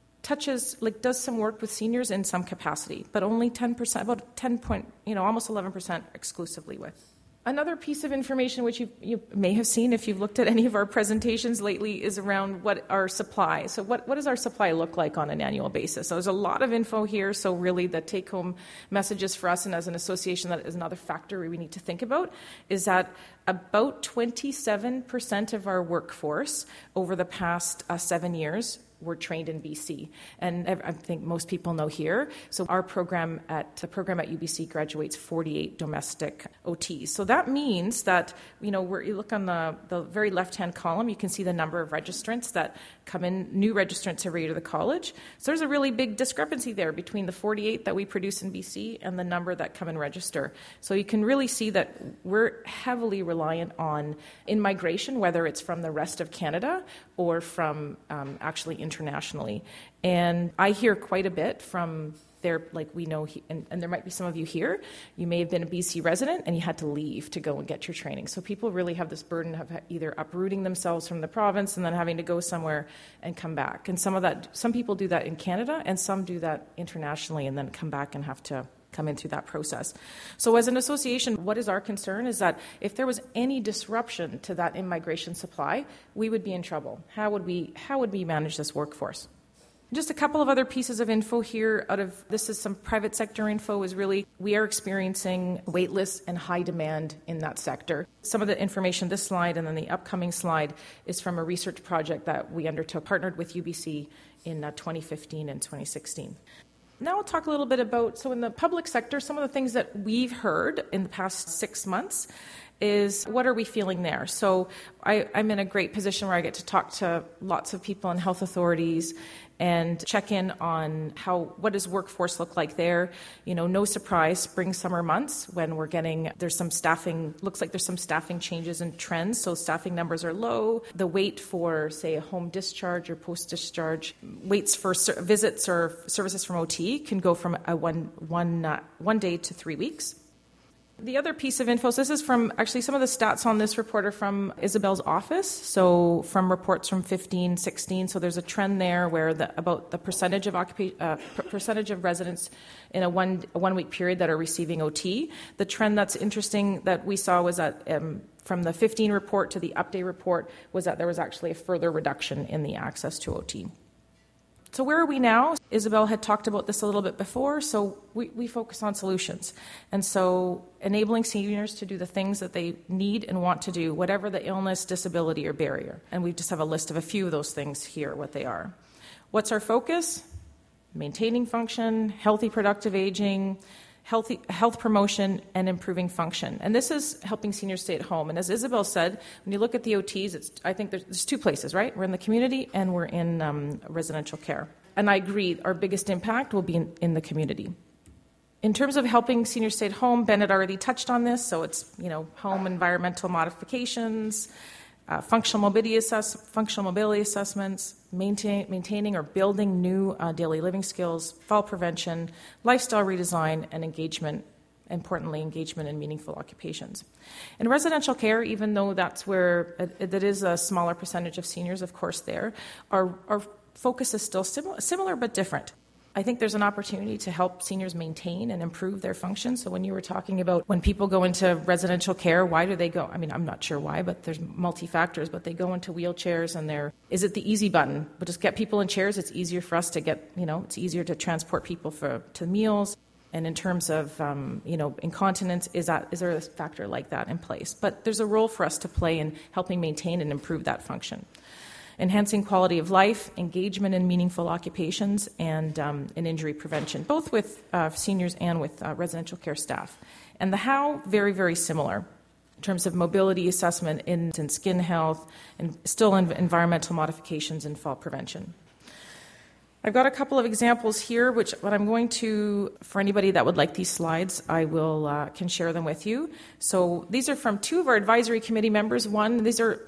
does some work with seniors in some capacity, but only 10%, about 10 point, almost 11% exclusively with. Another piece of information which you may have seen if you've looked at any of our presentations lately is around what our supply. So what does our supply look like on an annual basis? So there's a lot of info here. So really the take-home messages for us, and as an association, that is another factor we need to think about, is that about 27% of our workforce over the past 7 years were trained in BC. And I think most people know here. So the program at UBC graduates 48 domestic OTs. So that means that, you look on the very left-hand column, you can see the number of registrants that come in, new registrants every year to the college. So there's a really big discrepancy there between the 48 that we produce in BC and the number that come and register. So you can really see that we're heavily reliant on in-migration, whether it's from the rest of Canada or from actually internationally. And I hear quite a bit from there, like we know, and there might be some of you here, you may have been a BC resident and you had to leave to go and get your training. So people really have this burden of either uprooting themselves from the province and then having to go somewhere and come back. And some people do that in Canada and some do that internationally and then come back and have to come in through that process. So as an association, what is our concern is that if there was any disruption to that in-migration supply, we would be in trouble. How would we manage this workforce? Just a couple of other pieces of info here this is some private sector info, is really we are experiencing wait lists and high demand in that sector. Some of the information, this slide and then the upcoming slide, is from a research project that we undertook, partnered with UBC in 2015 and 2016. Now I'll talk a little bit about, so in the public sector, some of the things that we've heard in the past 6 months is what are we feeling there? So I'm in a great position where I get to talk to lots of people in health authorities and check in on what does workforce look like there. No surprise, spring, summer months when looks like there's some staffing changes and trends. So staffing numbers are low. The wait for, say, a home discharge or post-discharge, waits for visits or services from OT can go from one day to 3 weeks. The other piece of info, so this is from actually some of the stats on this report are from Isabel's office, so from reports from 15, 16. So there's a trend there where about the percentage of residents in a one week period that are receiving OT. The trend that's interesting that we saw was that from the 15 report to the update report was that there was actually a further reduction in the access to OT. So where are we now? Isabel had talked about this a little bit before, so we focus on solutions. And so enabling seniors to do the things that they need and want to do, whatever the illness, disability, or barrier. And we just have a list of a few of those things here, what they are. What's our focus? Maintaining function, healthy, productive aging, health promotion, and improving function. And this is helping seniors stay at home. And as Isabel said, when you look at the OTs, I think there's two places, right? We're in the community and we're in residential care. And I agree, our biggest impact will be in the community. In terms of helping seniors stay at home, Bennett already touched on this. So it's, home environmental modifications, functional mobility assessments, maintaining or building new daily living skills, fall prevention, lifestyle redesign, and engagement, importantly, engagement in meaningful occupations. In residential care, even though that's where that is a smaller percentage of seniors, of course, our focus is still similar but different. I think there's an opportunity to help seniors maintain and improve their function. So when you were talking about when people go into residential care, why do they go? I mean, I'm not sure why, but there's multi-factors, but they go into wheelchairs and is it the easy button? But just get people in chairs, it's easier for us to get, it's easier to transport people to meals. And in terms of, incontinence, is there a factor like that in place? But there's a role for us to play in helping maintain and improve that function. Enhancing quality of life, engagement in meaningful occupations, and in injury prevention, both with seniors and with residential care staff. And the how, very, very similar in terms of mobility assessment in skin health and still in environmental modifications and fall prevention. I've got a couple of examples here, what I'm going to, for anybody that would like these slides, I will can share them with you. So these are from two of our advisory committee members. These are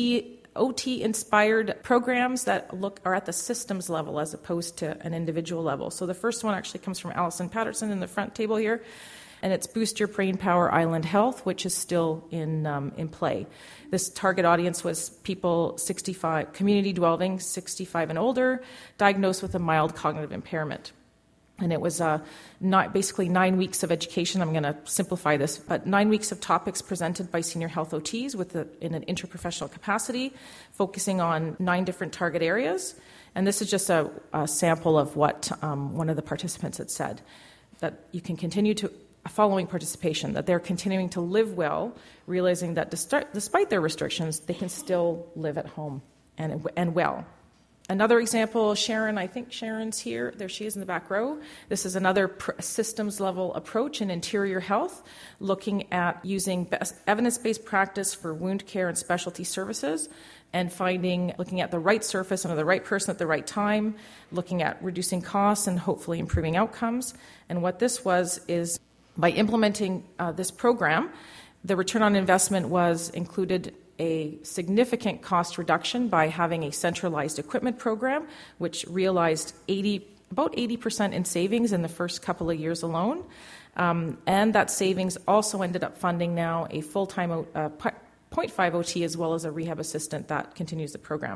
OT-inspired programs that are at the systems level as opposed to an individual level. So the first one actually comes from Alison Patterson in the front table here, and it's Boost Your Brain Power Island Health, which is still in play. This target audience was people 65, community dwelling, 65 and older, diagnosed with a mild cognitive impairment. And it was basically 9 weeks of education. I'm going to simplify this, but 9 weeks of topics presented by senior health OTs in an interprofessional capacity, focusing on 9 different target areas. And this is just a sample of what one of the participants had said, that you can continue to, following participation, that they're continuing to live well, realizing that despite their restrictions, they can still live at home and well. Another example, Sharon, I think Sharon's here. There she is in the back row. This is another systems-level approach in interior health, looking at using evidence-based practice for wound care and specialty services, and looking at the right surface under the right person at the right time, looking at reducing costs and hopefully improving outcomes. And what this was is, by implementing this program, the return on investment included a significant cost reduction by having a centralized equipment program, which realized about 80% in savings in the first couple of years alone. And that savings also ended up funding now a full-time 0.5 OT as well as a rehab assistant that continues the program.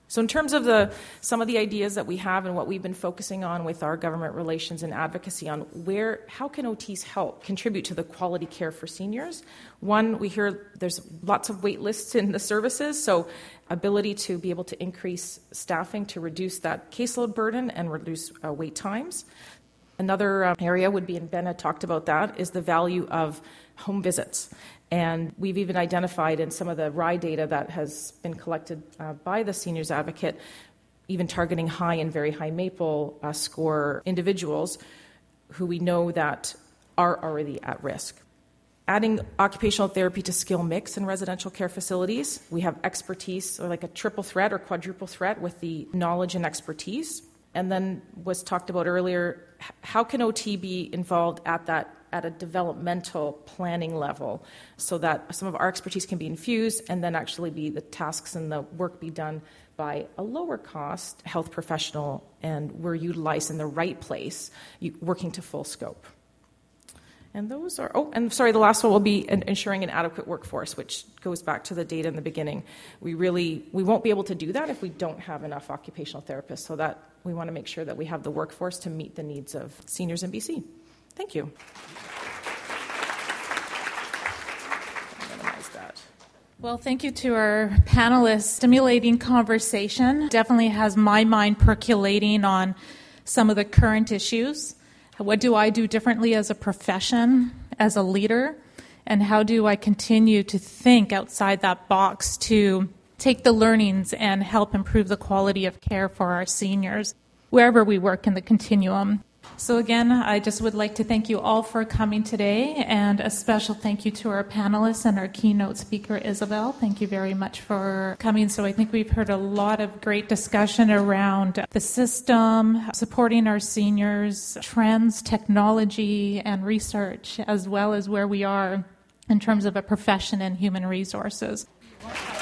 So in terms of some of the ideas that we have and what we've been focusing on with our government relations and advocacy on how can OTs help contribute to the quality care for seniors? One, we hear there's lots of wait lists in the services, so ability to be able to increase staffing to reduce that caseload burden and reduce wait times. Another area would be, and Ben had talked about that, is the value of home visits. And we've even identified in some of the RIE data that has been collected by the Seniors Advocate, even targeting high and very high MAPLE score individuals who we know that are already at risk. Adding occupational therapy to skill mix in residential care facilities, we have expertise, or like a triple threat or quadruple threat with the knowledge and expertise. And then was talked about earlier, how can OT be involved at a developmental planning level so that some of our expertise can be infused and then actually be the tasks and the work be done by a lower cost health professional, and we're utilized in the right place, working to full scope. And those are, the last one will be ensuring an adequate workforce, which goes back to the data in the beginning. We won't be able to do that if we don't have enough occupational therapists, so that we want to make sure that we have the workforce to meet the needs of seniors in BC. Thank you. Minimize that. Well, thank you to our panelists. Stimulating conversation definitely has my mind percolating on some of the current issues. What do I do differently as a profession, as a leader? And how do I continue to think outside that box to take the learnings and help improve the quality of care for our seniors, wherever we work in the continuum? So again, I just would like to thank you all for coming today, and a special thank you to our panelists and our keynote speaker, Isabel. Thank you very much for coming. So I think we've heard a lot of great discussion around the system, supporting our seniors, trends, technology, and research, as well as where we are in terms of a profession and human resources.